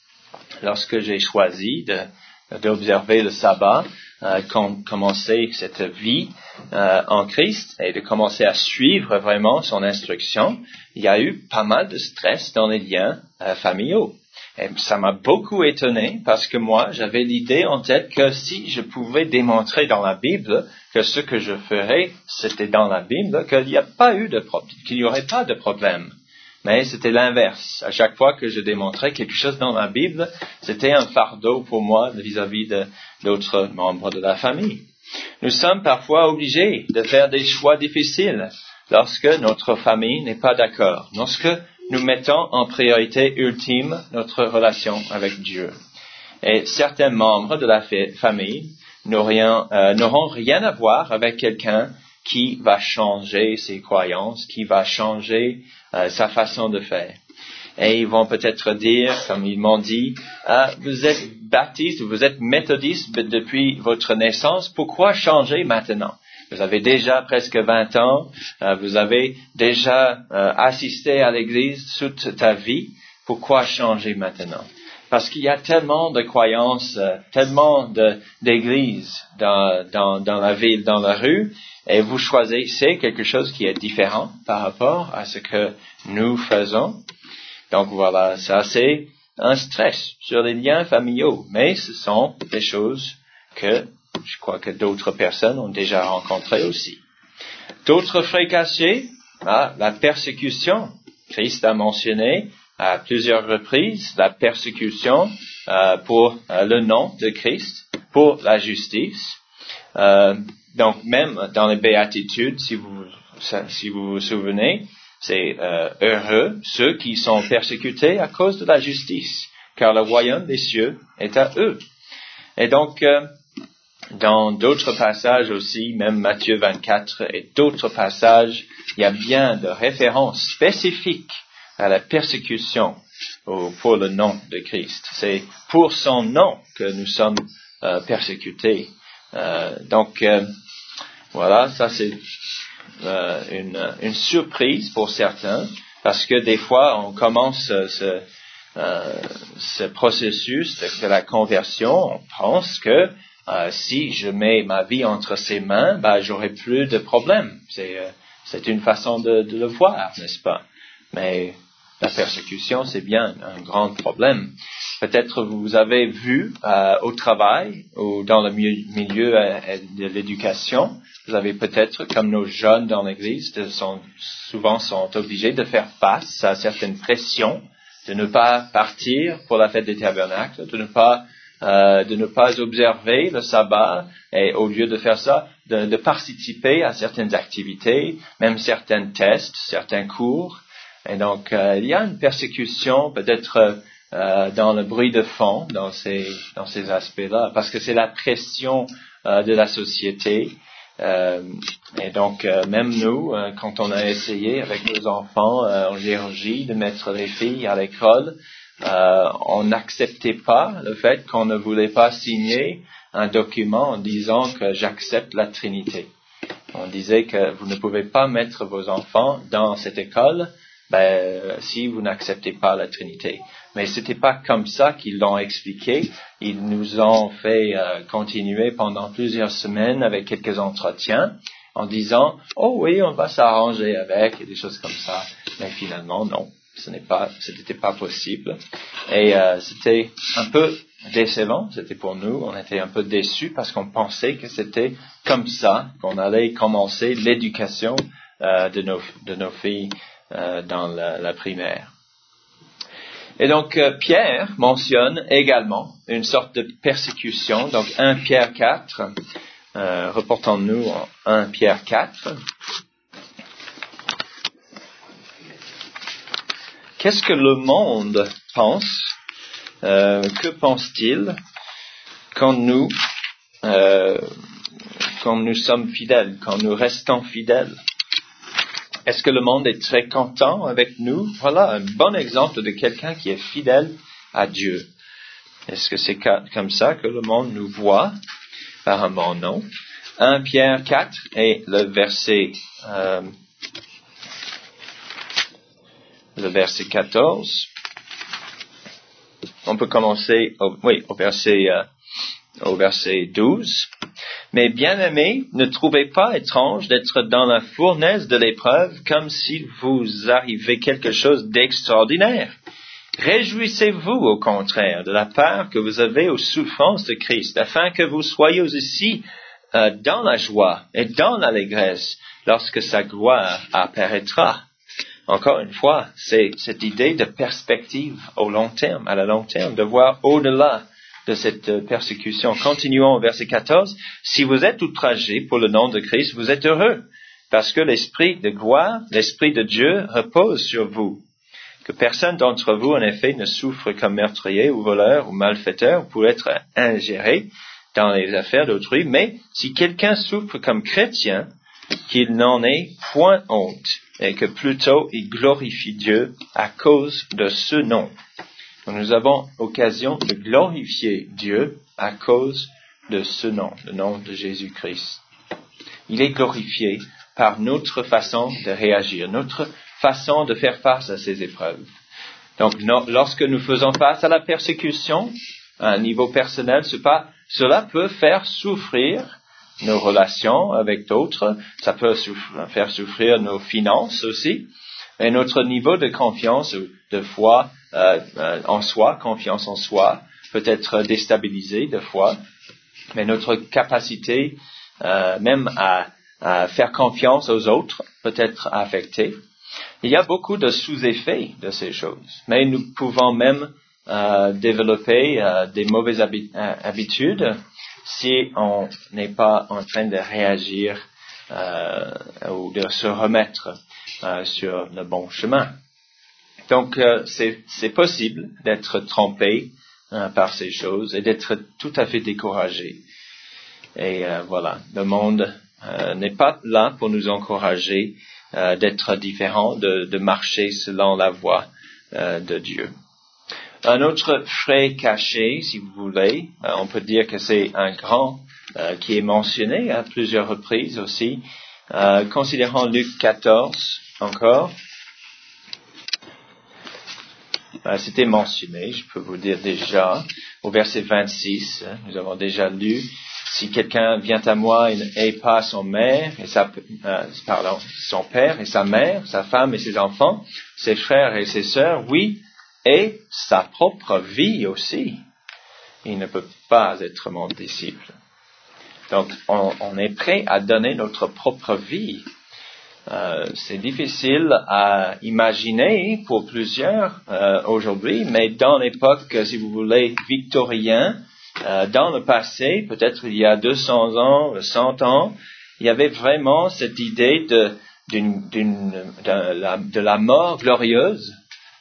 Lorsque j'ai choisi de, d'observer le sabbat, euh, com- commencer cette vie euh, en Christ et de commencer à suivre vraiment son instruction, il y a eu pas mal de stress dans les liens euh, familiaux. Et ça m'a beaucoup étonné parce que moi, j'avais l'idée en tête que si je pouvais démontrer dans la Bible que ce que je ferais, c'était dans la Bible, qu'il n'y a pas eu de problème, qu'il n'y aurait pas de problème. Mais c'était l'inverse. À chaque fois que je démontrais quelque chose dans la Bible, c'était un fardeau pour moi vis-à-vis de, d'autres membres de la famille. Nous sommes parfois obligés de faire des choix difficiles lorsque notre famille n'est pas d'accord, lorsque nous mettons en priorité ultime notre relation avec Dieu. Et certains membres de la famille n'auront, euh, n'auront rien à voir avec quelqu'un qui va changer ses croyances, qui va changer euh, sa façon de faire. Et ils vont peut-être dire, comme ils m'ont dit, ah, vous êtes baptiste, vous êtes méthodiste depuis votre naissance, pourquoi changer maintenant? Vous avez déjà presque vingt ans, euh, vous avez déjà euh, assisté à l'Église toute ta vie, pourquoi changer maintenant? Parce qu'il y a tellement de croyances, euh, tellement de, d'églises dans, dans, dans la ville, dans la rue, et vous choisissez quelque chose qui est différent par rapport à ce que nous faisons. Donc voilà, ça c'est un stress sur les liens familiaux, mais ce sont des choses que je crois que d'autres personnes ont déjà rencontrées aussi. D'autres frais cachés, ah, la persécution. Christ a mentionné à plusieurs reprises la persécution euh, pour euh, le nom de Christ, pour la justice. Euh, donc même dans les béatitudes, si vous si vous vous souvenez, c'est euh, heureux ceux qui sont persécutés à cause de la justice, car le royaume des cieux est à eux. Et donc euh, dans d'autres passages aussi, même Matthieu vingt-quatre et d'autres passages, il y a bien de références spécifiques à la persécution pour le nom de Christ. C'est pour son nom que nous sommes euh, persécutés. Euh, donc, euh, voilà, ça c'est euh, une, une surprise pour certains, parce que des fois, on commence ce, euh, ce processus de, de la conversion, on pense que euh, si je mets ma vie entre ses mains, bah, j'aurai plus de problèmes. C'est, euh, c'est une façon de, de le voir, n'est-ce pas? Mais la persécution, c'est bien un grand problème. Peut-être vous avez vu euh, au travail ou dans le milieu euh, de l'éducation, vous avez peut-être, comme nos jeunes dans l'Église, sont, souvent sont obligés de faire face à certaines pressions, de ne pas partir pour la fête des tabernacles, de ne pas euh, de ne pas observer le sabbat, et au lieu de faire ça, de, de participer à certaines activités, même certains tests, certains cours. Et donc, euh, il y a une persécution peut-être euh, dans le bruit de fond, dans ces, dans ces aspects-là, parce que c'est la pression euh, de la société. Euh, et donc, euh, même nous, euh, quand on a essayé avec nos enfants euh, en Géorgie de mettre les filles à l'école, euh, on n'acceptait pas le fait qu'on ne voulait pas signer un document en disant que j'accepte la Trinité. On disait que vous ne pouvez pas mettre vos enfants dans cette école ben, si vous n'acceptez pas la Trinité. Mais c'était pas comme ça qu'ils l'ont expliqué. Ils nous ont fait euh, continuer pendant plusieurs semaines avec quelques entretiens en disant « Oh oui, on va s'arranger avec » et des choses comme ça. Mais finalement, non, ce n'est pas, ce n'était pas possible. Et euh, c'était un peu décevant, c'était pour nous. On était un peu déçus parce qu'on pensait que c'était comme ça qu'on allait commencer l'éducation euh, de nos de nos filles euh, dans la, la primaire. Et donc, euh, Pierre mentionne également une sorte de persécution. Donc, un Pierre quatre, euh, reportons-nous en un Pierre quatre. Qu'est-ce que le monde pense? Euh, que pense-t-il quand nous, euh, quand nous sommes fidèles, quand nous restons fidèles? Est-ce que le monde est très content avec nous? Voilà un bon exemple de quelqu'un qui est fidèle à Dieu. Est-ce que c'est comme ça que le monde nous voit? Apparemment non. un Pierre quatre et le verset, euh, le verset quatorze. On peut commencer au, oui, au verset, euh, au verset douze. Mais bien-aimés, ne trouvez pas étrange d'être dans la fournaise de l'épreuve comme s'il vous arrivait quelque chose d'extraordinaire. Réjouissez-vous au contraire de la part que vous avez aux souffrances de Christ, afin que vous soyez aussi euh, dans la joie et dans l'allégresse lorsque sa gloire apparaîtra. Encore une fois, c'est cette idée de perspective au long terme, à la long terme, de voir au-delà de cette persécution. Continuons au verset quatorze. Si vous êtes outragés pour le nom de Christ, vous êtes heureux, parce que l'Esprit de gloire, l'Esprit de Dieu repose sur vous. Que personne d'entre vous, en effet, ne souffre comme meurtrier ou voleur ou malfaiteur pour être ingéré dans les affaires d'autrui, mais si quelqu'un souffre comme chrétien, qu'il n'en ait point honte, et que plutôt il glorifie Dieu à cause de ce nom. Nous avons occasion de glorifier Dieu à cause de ce nom, le nom de Jésus-Christ. Il est glorifié par notre façon de réagir, notre façon de faire face à ces épreuves. Donc, no, lorsque nous faisons face à la persécution, à un niveau personnel, c'est pas, cela peut faire souffrir nos relations avec d'autres, ça peut souffrir, faire souffrir nos finances aussi, et notre niveau de confiance ou de foi euh, euh, en soi, confiance en soi, peut être déstabilisé de fois, mais notre capacité euh, même à, à faire confiance aux autres peut être affectée. Il y a beaucoup de sous-effets de ces choses, mais nous pouvons même euh, développer euh, des mauvaises habi- euh, habitudes si on n'est pas en train de réagir euh, ou de se remettre euh, sur le bon chemin. Donc, euh, c'est, c'est possible d'être trompé euh, par ces choses et d'être tout à fait découragé. Et euh, voilà, le monde euh, n'est pas là pour nous encourager euh, d'être différents, de, de marcher selon la voie euh, de Dieu. Un autre frais caché, si vous voulez, euh, on peut dire que c'est un grand euh, qui est mentionné à plusieurs reprises aussi. Euh, considérons Luc quatorze encore. Euh, c'était mentionné, je peux vous dire déjà, au verset vingt-six, hein, nous avons déjà lu. Si quelqu'un vient à moi et n'ait pas son mère et sa, euh, pardon, son père et sa mère, sa femme et ses enfants, ses frères et ses sœurs, oui, et sa propre vie aussi, il ne peut pas être mon disciple. Donc, on, on est prêt à donner notre propre vie. Euh, c'est difficile à imaginer pour plusieurs euh, aujourd'hui, mais dans l'époque, si vous voulez, victorien, euh, dans le passé, peut-être il y a deux cents ans, cent ans, il y avait vraiment cette idée de, d'une, d'une, de, la, de la mort glorieuse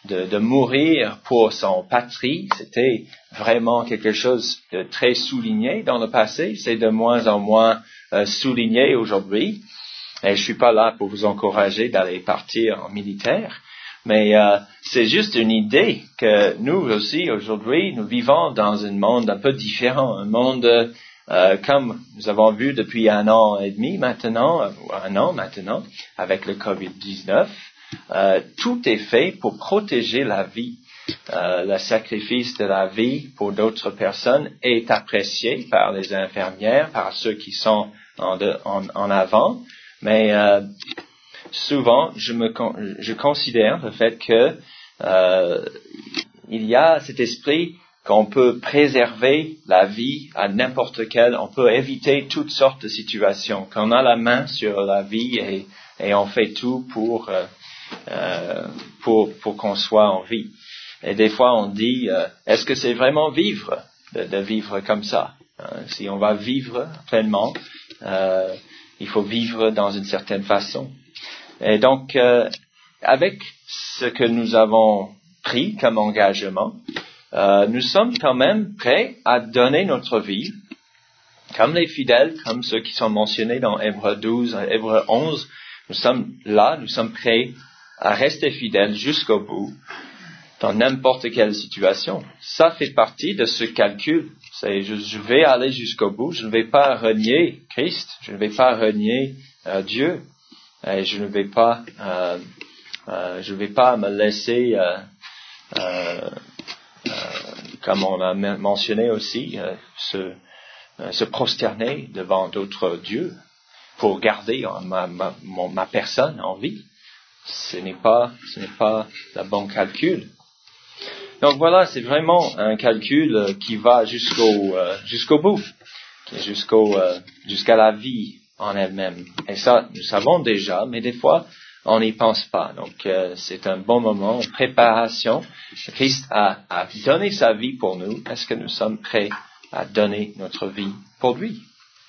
de, de mourir pour son patrie, c'était vraiment quelque chose de très souligné dans le passé. C'est de moins en moins euh, souligné aujourd'hui. Et je suis pas là pour vous encourager d'aller partir en militaire, mais euh, c'est juste une idée que nous aussi aujourd'hui, nous vivons dans un monde un peu différent, un monde euh, comme nous avons vu depuis un an et demi maintenant, ou un an maintenant, avec le covid dix-neuf. Euh, tout est fait pour protéger la vie. Euh, le sacrifice de la vie pour d'autres personnes est apprécié par les infirmières, par ceux qui sont en, de, en, en avant. Mais euh, souvent, je me je considère le fait que euh, il y a cet esprit qu'on peut préserver la vie à n'importe quel, on peut éviter toutes sortes de situations, qu'on a la main sur la vie et, et on fait tout pour euh, euh, pour pour qu'on soit en vie. Et des fois, on dit, euh, est-ce que c'est vraiment vivre de, de vivre comme ça? Hein, si on va vivre pleinement. Euh, Il faut vivre dans une certaine façon. Et donc, euh, avec ce que nous avons pris comme engagement, euh, nous sommes quand même prêts à donner notre vie, comme les fidèles, comme ceux qui sont mentionnés dans Hébreux douze, Hébreux onze. Nous sommes là, nous sommes prêts à rester fidèles jusqu'au bout, dans n'importe quelle situation. Ça fait partie de ce calcul. C'est, je, je vais aller jusqu'au bout, je ne vais pas renier Christ, je ne vais pas renier euh, Dieu, et je ne vais pas, euh, euh, je ne vais pas me laisser, euh, euh, euh, comme on a mentionné aussi, euh, se, euh, se prosterner devant d'autres dieux pour garder ma, ma, mon, ma personne en vie. Ce n'est pas, ce n'est pas le bon calcul. Donc voilà, c'est vraiment un calcul qui va jusqu'au euh, jusqu'au bout, jusqu'au euh, jusqu'à la vie en elle-même. Et ça, nous savons déjà, mais des fois, on n'y pense pas. Donc euh, c'est un bon moment, une préparation. Christ a, a donné sa vie pour nous. Est-ce que nous sommes prêts à donner notre vie pour lui?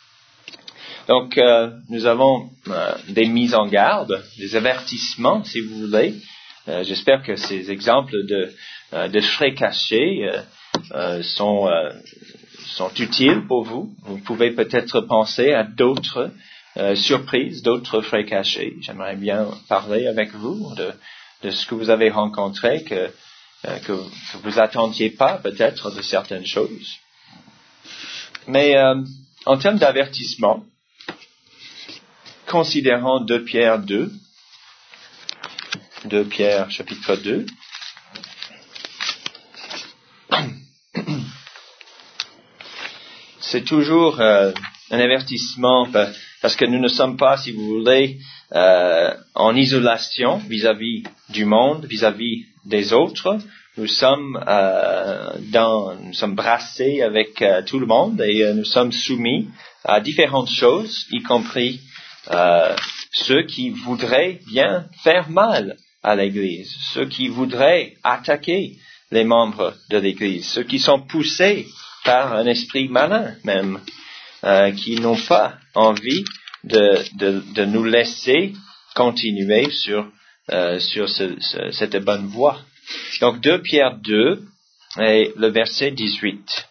Donc euh, nous avons euh, des mises en garde, des avertissements, si vous voulez. Euh, j'espère que ces exemples de, euh, de frais cachés euh, euh, sont, euh, sont utiles pour vous. Vous pouvez peut-être penser à d'autres euh, surprises, d'autres frais cachés. J'aimerais bien parler avec vous de, de ce que vous avez rencontré, que, euh, que vous attendiez pas peut-être de certaines choses. Mais euh, en termes d'avertissement, considérons deux Pierre deux, deux Pierre chapitre deux. C'est toujours euh, un avertissement parce que nous ne sommes pas, si vous voulez, euh, en isolation vis-à-vis du monde, vis-à-vis des autres. Nous sommes euh, dans, nous sommes brassés avec euh, tout le monde et euh, nous sommes soumis à différentes choses, y compris euh, ceux qui voudraient bien faire mal à l'Église, ceux qui voudraient attaquer les membres de l'Église, ceux qui sont poussés par un esprit malin même, euh, qui n'ont pas envie de, de, de nous laisser continuer sur, euh, sur ce, ce, cette bonne voie. Donc deux Pierre deux et le verset dix-huit.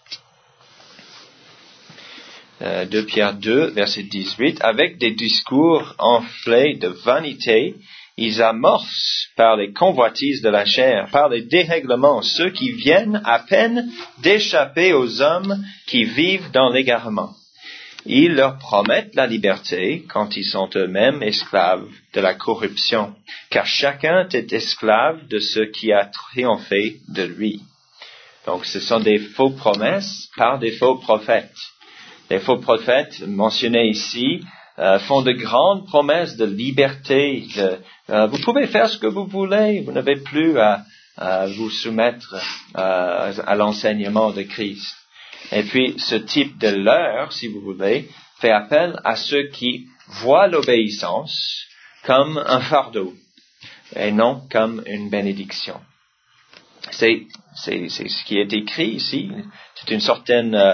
Euh, deux Pierre deux, verset dix-huit, avec des discours enflés de vanité, ils amorcent par les convoitises de la chair, par les dérèglements, ceux qui viennent à peine d'échapper aux hommes qui vivent dans l'égarement. Ils leur promettent la liberté quand ils sont eux-mêmes esclaves de la corruption, car chacun est esclave de ce qui a triomphé de lui. Donc ce sont des fausses promesses par des faux prophètes. Les faux prophètes mentionnés ici euh, font de grandes promesses de liberté. De, euh, vous pouvez faire ce que vous voulez, vous n'avez plus à, à vous soumettre euh, à l'enseignement de Christ. Et puis, ce type de leurre, si vous voulez, fait appel à ceux qui voient l'obéissance comme un fardeau et non comme une bénédiction. C'est, c'est, c'est ce qui est écrit ici. C'est une certaine euh,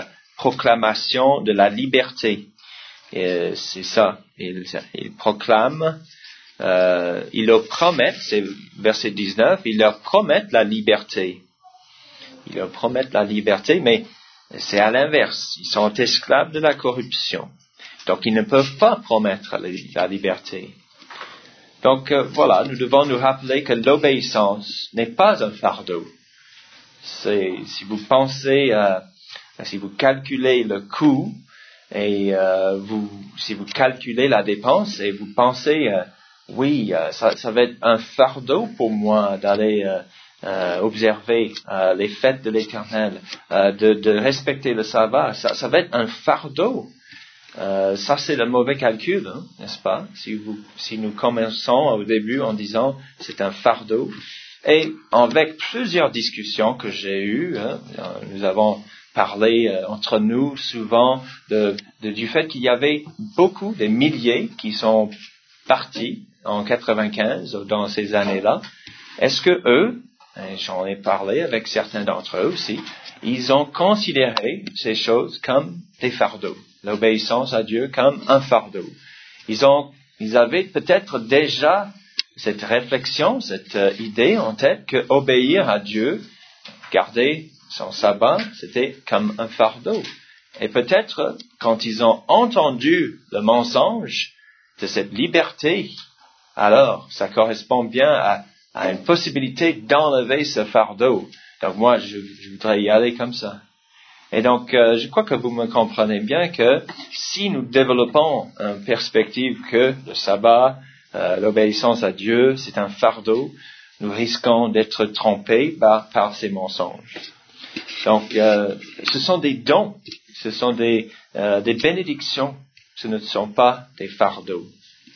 proclamation de la liberté. Et c'est ça. Il, il proclame euh, ils leur promettent, c'est verset dix-neuf, ils leur promettent la liberté. Ils leur promettent la liberté, mais c'est à l'inverse. Ils sont esclaves de la corruption. Donc, ils ne peuvent pas promettre la, la liberté. Donc, euh, voilà, nous devons nous rappeler que l'obéissance n'est pas un fardeau. C'est, si vous pensez, euh, si vous calculez le coût et euh, vous, si vous calculez la dépense et vous pensez, euh, oui, euh, ça, ça va être un fardeau pour moi d'aller euh, euh, observer euh, les fêtes de l'Éternel, euh, de, de respecter le sabbat, ça, ça va être un fardeau. Euh, ça, c'est le mauvais calcul, hein, n'est-ce pas? Si, vous, si nous commençons au début en disant c'est un fardeau. Et avec plusieurs discussions que j'ai eues, hein, nous avons parlé euh, entre nous souvent de, de, du fait qu'il y avait beaucoup, des milliers qui sont partis en quatre-vingt-quinze, dans ces années-là. Est-ce que eux, et j'en ai parlé avec certains d'entre eux aussi, ils ont considéré ces choses comme des fardeaux, l'obéissance à Dieu comme un fardeau. Ils ont, ils avaient peut-être déjà cette réflexion, cette euh, idée en tête que obéir à Dieu, garder son sabbat, c'était comme un fardeau. Et peut-être, quand ils ont entendu le mensonge de cette liberté, alors ça correspond bien à, à une possibilité d'enlever ce fardeau. Donc moi, je, je voudrais y aller comme ça. Et donc, euh, je crois que vous me comprenez bien que si nous développons une perspective que le sabbat, euh, l'obéissance à Dieu, c'est un fardeau, nous risquons d'être trompés par, par ces mensonges. Donc, euh, ce sont des dons, ce sont des, euh, des bénédictions, ce ne sont pas des fardeaux.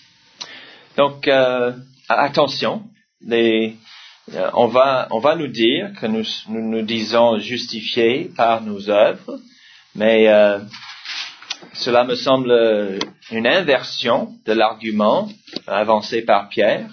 Donc, euh, attention, les, euh, on va, on va nous dire que nous nous, nous disons justifiés par nos œuvres, mais euh, cela me semble une inversion de l'argument avancé par Pierre.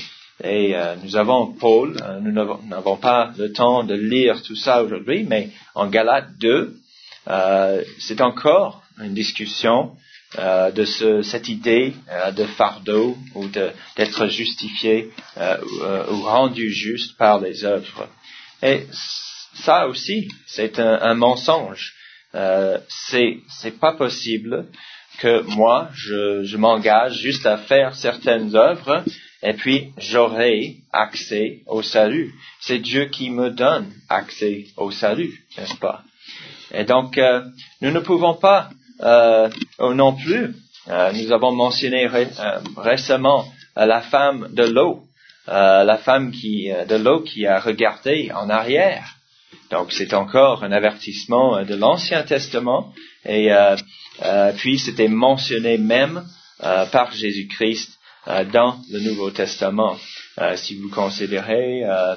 Et euh, nous avons Paul, euh, nous n'avons pas le temps de lire tout ça aujourd'hui, mais en Galates deux, euh, c'est encore une discussion euh, de ce, cette idée euh, de fardeau ou de, d'être justifié euh, ou, ou rendu juste par les œuvres. Et ça aussi, c'est un, un mensonge. Euh, c'est, c'est pas possible que moi, je, je m'engage juste à faire certaines œuvres et puis j'aurai accès au salut. C'est Dieu qui me donne accès au salut, n'est-ce pas? Et donc, euh, nous ne pouvons pas euh, non plus, euh, nous avons mentionné ré, euh, récemment euh, la femme de l'eau, euh, la femme qui, euh, de l'eau qui a regardé en arrière. Donc, c'est encore un avertissement euh, de l'Ancien Testament et euh, euh, puis c'était mentionné même euh, par Jésus-Christ euh, dans le Nouveau Testament. Euh, si vous considérez euh,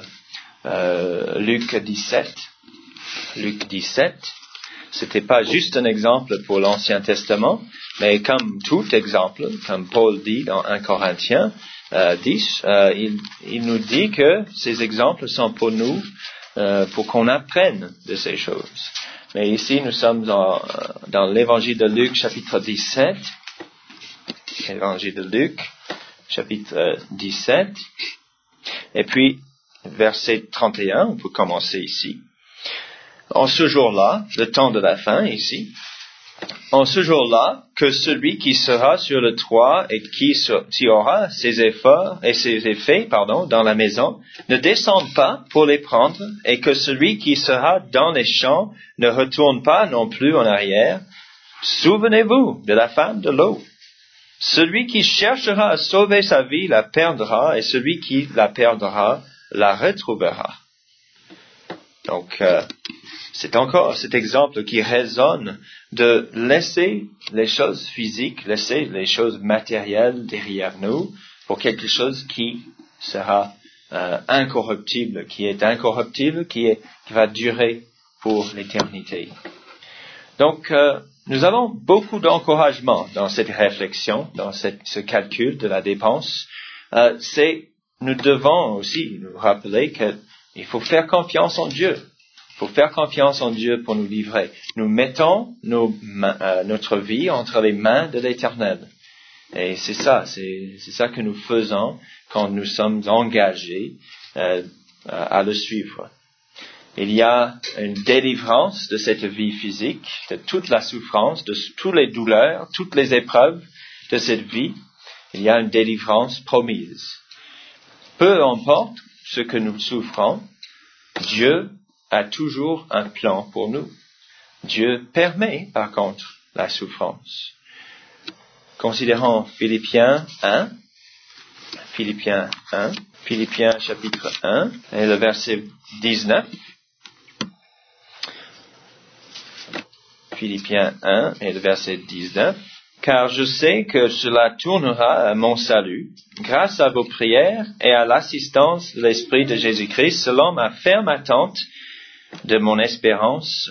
euh, Luc dix-sept, Luc dix-sept, c'était pas juste un exemple pour l'Ancien Testament, mais comme tout exemple, comme Paul dit dans un Corinthiens euh, dix, euh, il, il nous dit que ces exemples sont pour nous, euh, pour qu'on apprenne de ces choses. Mais ici, nous sommes dans, dans l'Évangile de Luc, chapitre dix-sept. Évangile de Luc, chapitre dix-sept. Et puis, verset trente et un, on peut commencer ici. En ce jour-là, le temps de la fin ici, en ce jour-là, que celui qui sera sur le toit et qui, qui aura ses efforts et ses effets, pardon, dans la maison, ne descende pas pour les prendre, et que celui qui sera dans les champs ne retourne pas non plus en arrière. Souvenez-vous de la femme de l'eau. Celui qui cherchera à sauver sa vie la perdra, et celui qui la perdra la retrouvera. Donc, euh, c'est encore cet exemple qui résonne de laisser les choses physiques, laisser les choses matérielles derrière nous pour quelque chose qui sera euh, incorruptible, qui est incorruptible, qui, est, qui va durer pour l'éternité. Donc, euh, nous avons beaucoup d'encouragement dans cette réflexion, dans cette, ce calcul de la dépense. Euh, c'est, nous devons aussi nous rappeler qu'il faut faire confiance en Dieu. Il faut faire confiance en Dieu pour nous livrer. Nous mettons nos mains, euh, notre vie entre les mains de l'Éternel. Et c'est ça, c'est, c'est ça que nous faisons quand nous sommes engagés euh, à le suivre. Il y a une délivrance de cette vie physique, de toute la souffrance, de toutes les douleurs, toutes les épreuves de cette vie. Il y a une délivrance promise. Peu importe ce que nous souffrons, Dieu a toujours un plan pour nous. Dieu permet, par contre, la souffrance. Considérons Philippiens un, Philippiens un, Philippiens chapitre un, et le verset dix-neuf. Philippiens un et le verset dix-neuf. Car je sais que cela tournera à mon salut, grâce à vos prières et à l'assistance de l'Esprit de Jésus-Christ, selon ma ferme attente de mon espérance.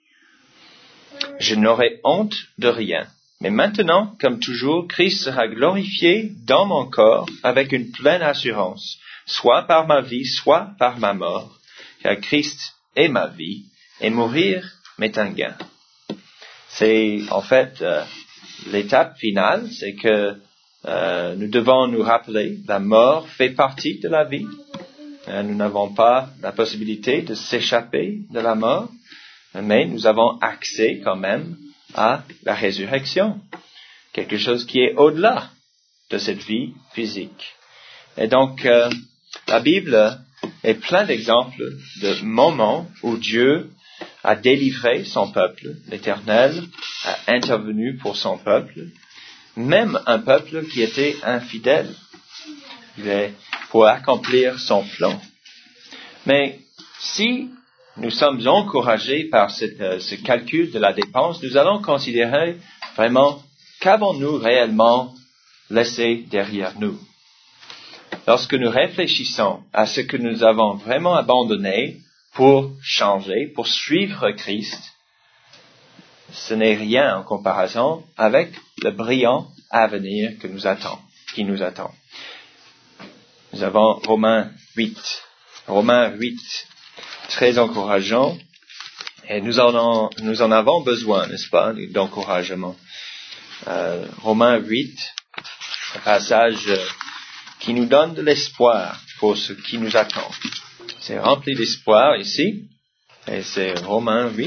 Je n'aurai honte de rien. Mais maintenant, comme toujours, Christ sera glorifié dans mon corps avec une pleine assurance, soit par ma vie, soit par ma mort. Car Christ est ma vie, et mourir m'est un gain. C'est en fait euh, l'étape finale, c'est que euh, nous devons nous rappeler, la mort fait partie de la vie. Euh, nous n'avons pas la possibilité de s'échapper de la mort, mais nous avons accès quand même à la résurrection, quelque chose qui est au-delà de cette vie physique. Et donc, euh, la Bible est pleine d'exemples de moments où Dieu a délivré son peuple, l'Éternel a intervenu pour son peuple, même un peuple qui était infidèle, pour accomplir son plan. Mais si nous sommes encouragés par cette, euh, ce calcul de la dépense, nous allons considérer vraiment qu'avons-nous réellement laissé derrière nous. Lorsque nous réfléchissons à ce que nous avons vraiment abandonné pour changer, pour suivre Christ, ce n'est rien en comparaison avec le brillant avenir que nous attend, qui nous attend. Nous avons Romains huit. Romains huit. Très encourageant, et nous en, en, nous en avons besoin, n'est-ce pas, d'encouragement. Euh, Romains huit, un passage qui nous donne de l'espoir pour ce qui nous attend. C'est rempli d'espoir ici, et c'est Romains huit,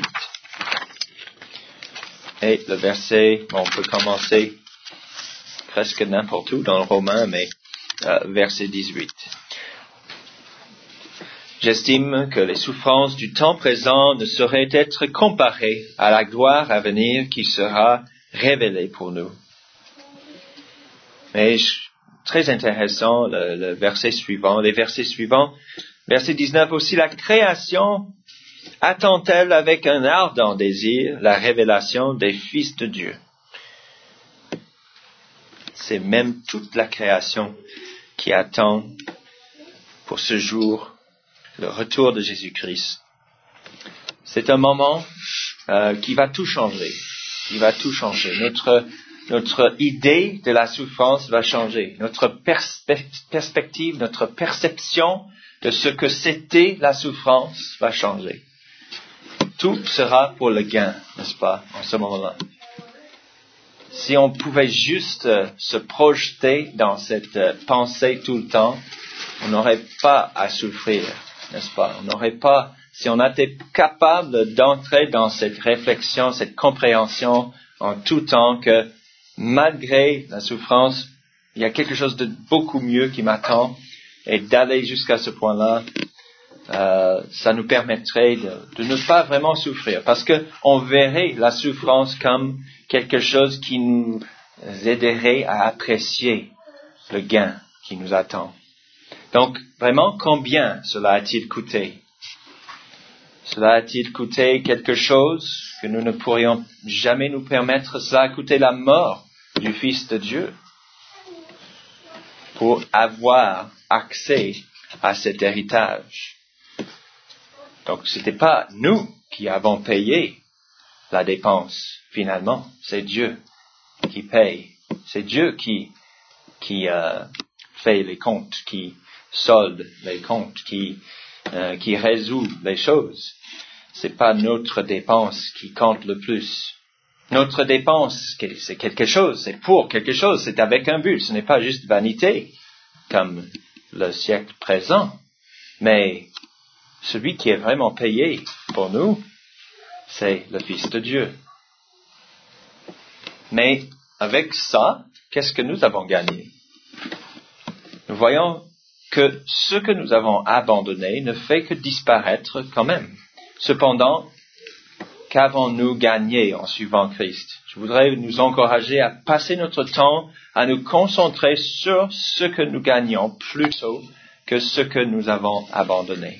et le verset, bon, on peut commencer presque n'importe où dans le Romain, mais euh, verset dix-huit. J'estime que les souffrances du temps présent ne sauraient être comparées à la gloire à venir qui sera révélée pour nous. Mais très intéressant le, le verset suivant, les versets suivants, verset dix-neuf aussi, la création attend-elle avec un ardent désir la révélation des fils de Dieu. C'est même toute la création qui attend pour ce jour le retour de Jésus-Christ. C'est un moment euh, qui va tout changer, qui va tout changer. Notre, notre idée de la souffrance va changer. Notre perspe- perspective, notre perception de ce que c'était la souffrance va changer. Tout sera pour le gain, n'est-ce pas, en ce moment-là. Si on pouvait juste euh, se projeter dans cette euh, pensée tout le temps, on n'aurait pas à souffrir. N'est-ce pas? On n'aurait pas, si on était capable d'entrer dans cette réflexion, cette compréhension en tout temps que malgré la souffrance, il y a quelque chose de beaucoup mieux qui m'attend et d'aller jusqu'à ce point-là, euh, ça nous permettrait de, de ne pas vraiment souffrir parce que on verrait la souffrance comme quelque chose qui nous aiderait à apprécier le gain qui nous attend. Donc, vraiment, combien cela a-t-il coûté? Cela a-t-il coûté quelque chose que nous ne pourrions jamais nous permettre? Cela a coûté la mort du Fils de Dieu pour avoir accès à cet héritage. Donc, ce n'était pas nous qui avons payé la dépense, finalement. C'est Dieu qui paye. C'est Dieu qui, qui euh, fait les comptes, qui solde les comptes, qui, euh, qui résout les choses. C'est pas notre dépense qui compte le plus. Notre dépense, c'est quelque chose, c'est pour quelque chose, c'est avec un but. Ce n'est pas juste vanité, comme le siècle présent, mais celui qui est vraiment payé pour nous, c'est le Fils de Dieu. Mais avec ça, qu'est-ce que nous avons gagné? Nous voyons que ce que nous avons abandonné ne fait que disparaître quand même. Cependant, qu'avons-nous gagné en suivant Christ? Je voudrais nous encourager à passer notre temps à nous concentrer sur ce que nous gagnons plutôt que ce que nous avons abandonné.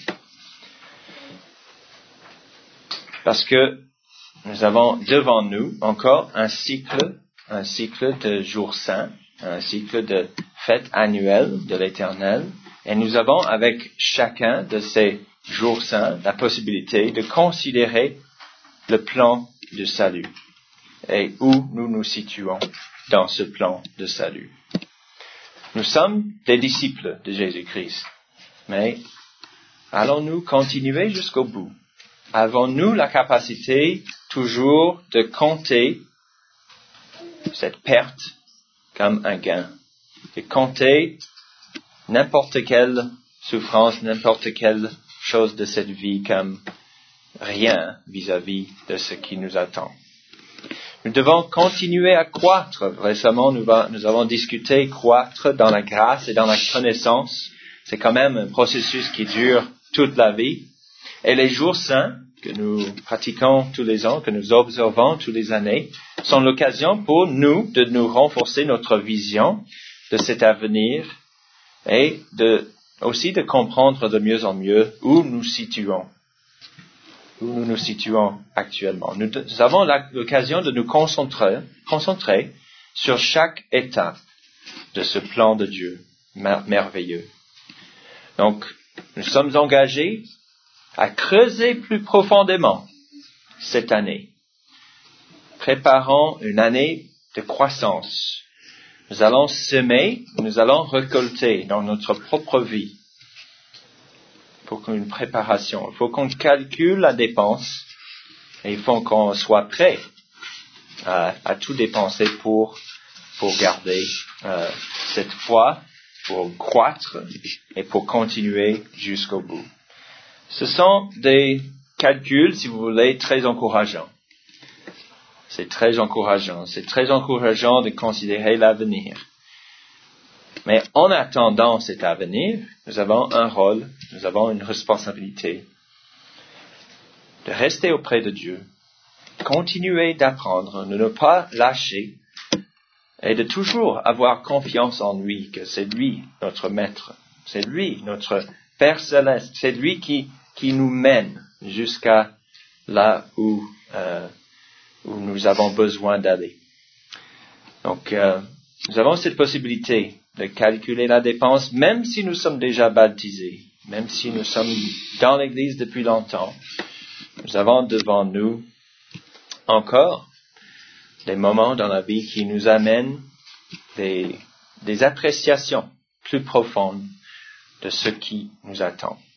Parce que nous avons devant nous encore un cycle, un cycle de jours saints, un cycle de fêtes annuelles de l'Éternel, et nous avons avec chacun de ces jours saints la possibilité de considérer le plan de salut et où nous nous situons dans ce plan de salut. Nous sommes des disciples de Jésus-Christ, mais allons-nous continuer jusqu'au bout? Avons-nous la capacité toujours de compter cette perte comme un gain, de compter n'importe quelle souffrance, n'importe quelle chose de cette vie comme rien vis-à-vis de ce qui nous attend? Nous devons continuer à croître. Récemment, nous, va, nous avons discuté croître dans la grâce et dans la connaissance. C'est quand même un processus qui dure toute la vie. Et les jours saints que nous pratiquons tous les ans, que nous observons tous les années, sont l'occasion pour nous de nous renforcer notre vision de cet avenir et de, aussi de comprendre de mieux en mieux où nous situons, où nous nous situons actuellement. Nous, nous avons la, l'occasion de nous concentrer, concentrer sur chaque étape de ce plan de Dieu mer- merveilleux. Donc, nous sommes engagés à creuser plus profondément cette année. Préparons une année de croissance. Nous allons semer, nous allons récolter dans notre propre vie. Il faut une préparation. Il faut qu'on calcule la dépense et il faut qu'on soit prêt à, à tout dépenser pour, pour garder euh, cette foi, pour croître et pour continuer jusqu'au bout. Ce sont des calculs, si vous voulez, très encourageants. C'est très encourageant. C'est très encourageant de considérer l'avenir. Mais en attendant cet avenir, nous avons un rôle, nous avons une responsabilité de rester auprès de Dieu, continuer d'apprendre, de ne pas lâcher et de toujours avoir confiance en lui, que c'est lui notre maître, c'est lui notre Père céleste, c'est lui qui, qui nous mène jusqu'à là où, euh, où nous avons besoin d'aller. Donc, euh, nous avons cette possibilité de calculer la dépense, même si nous sommes déjà baptisés, même si nous sommes dans l'Église depuis longtemps. Nous avons devant nous encore des moments dans la vie qui nous amènent des, des appréciations plus profondes de ce qui nous attend.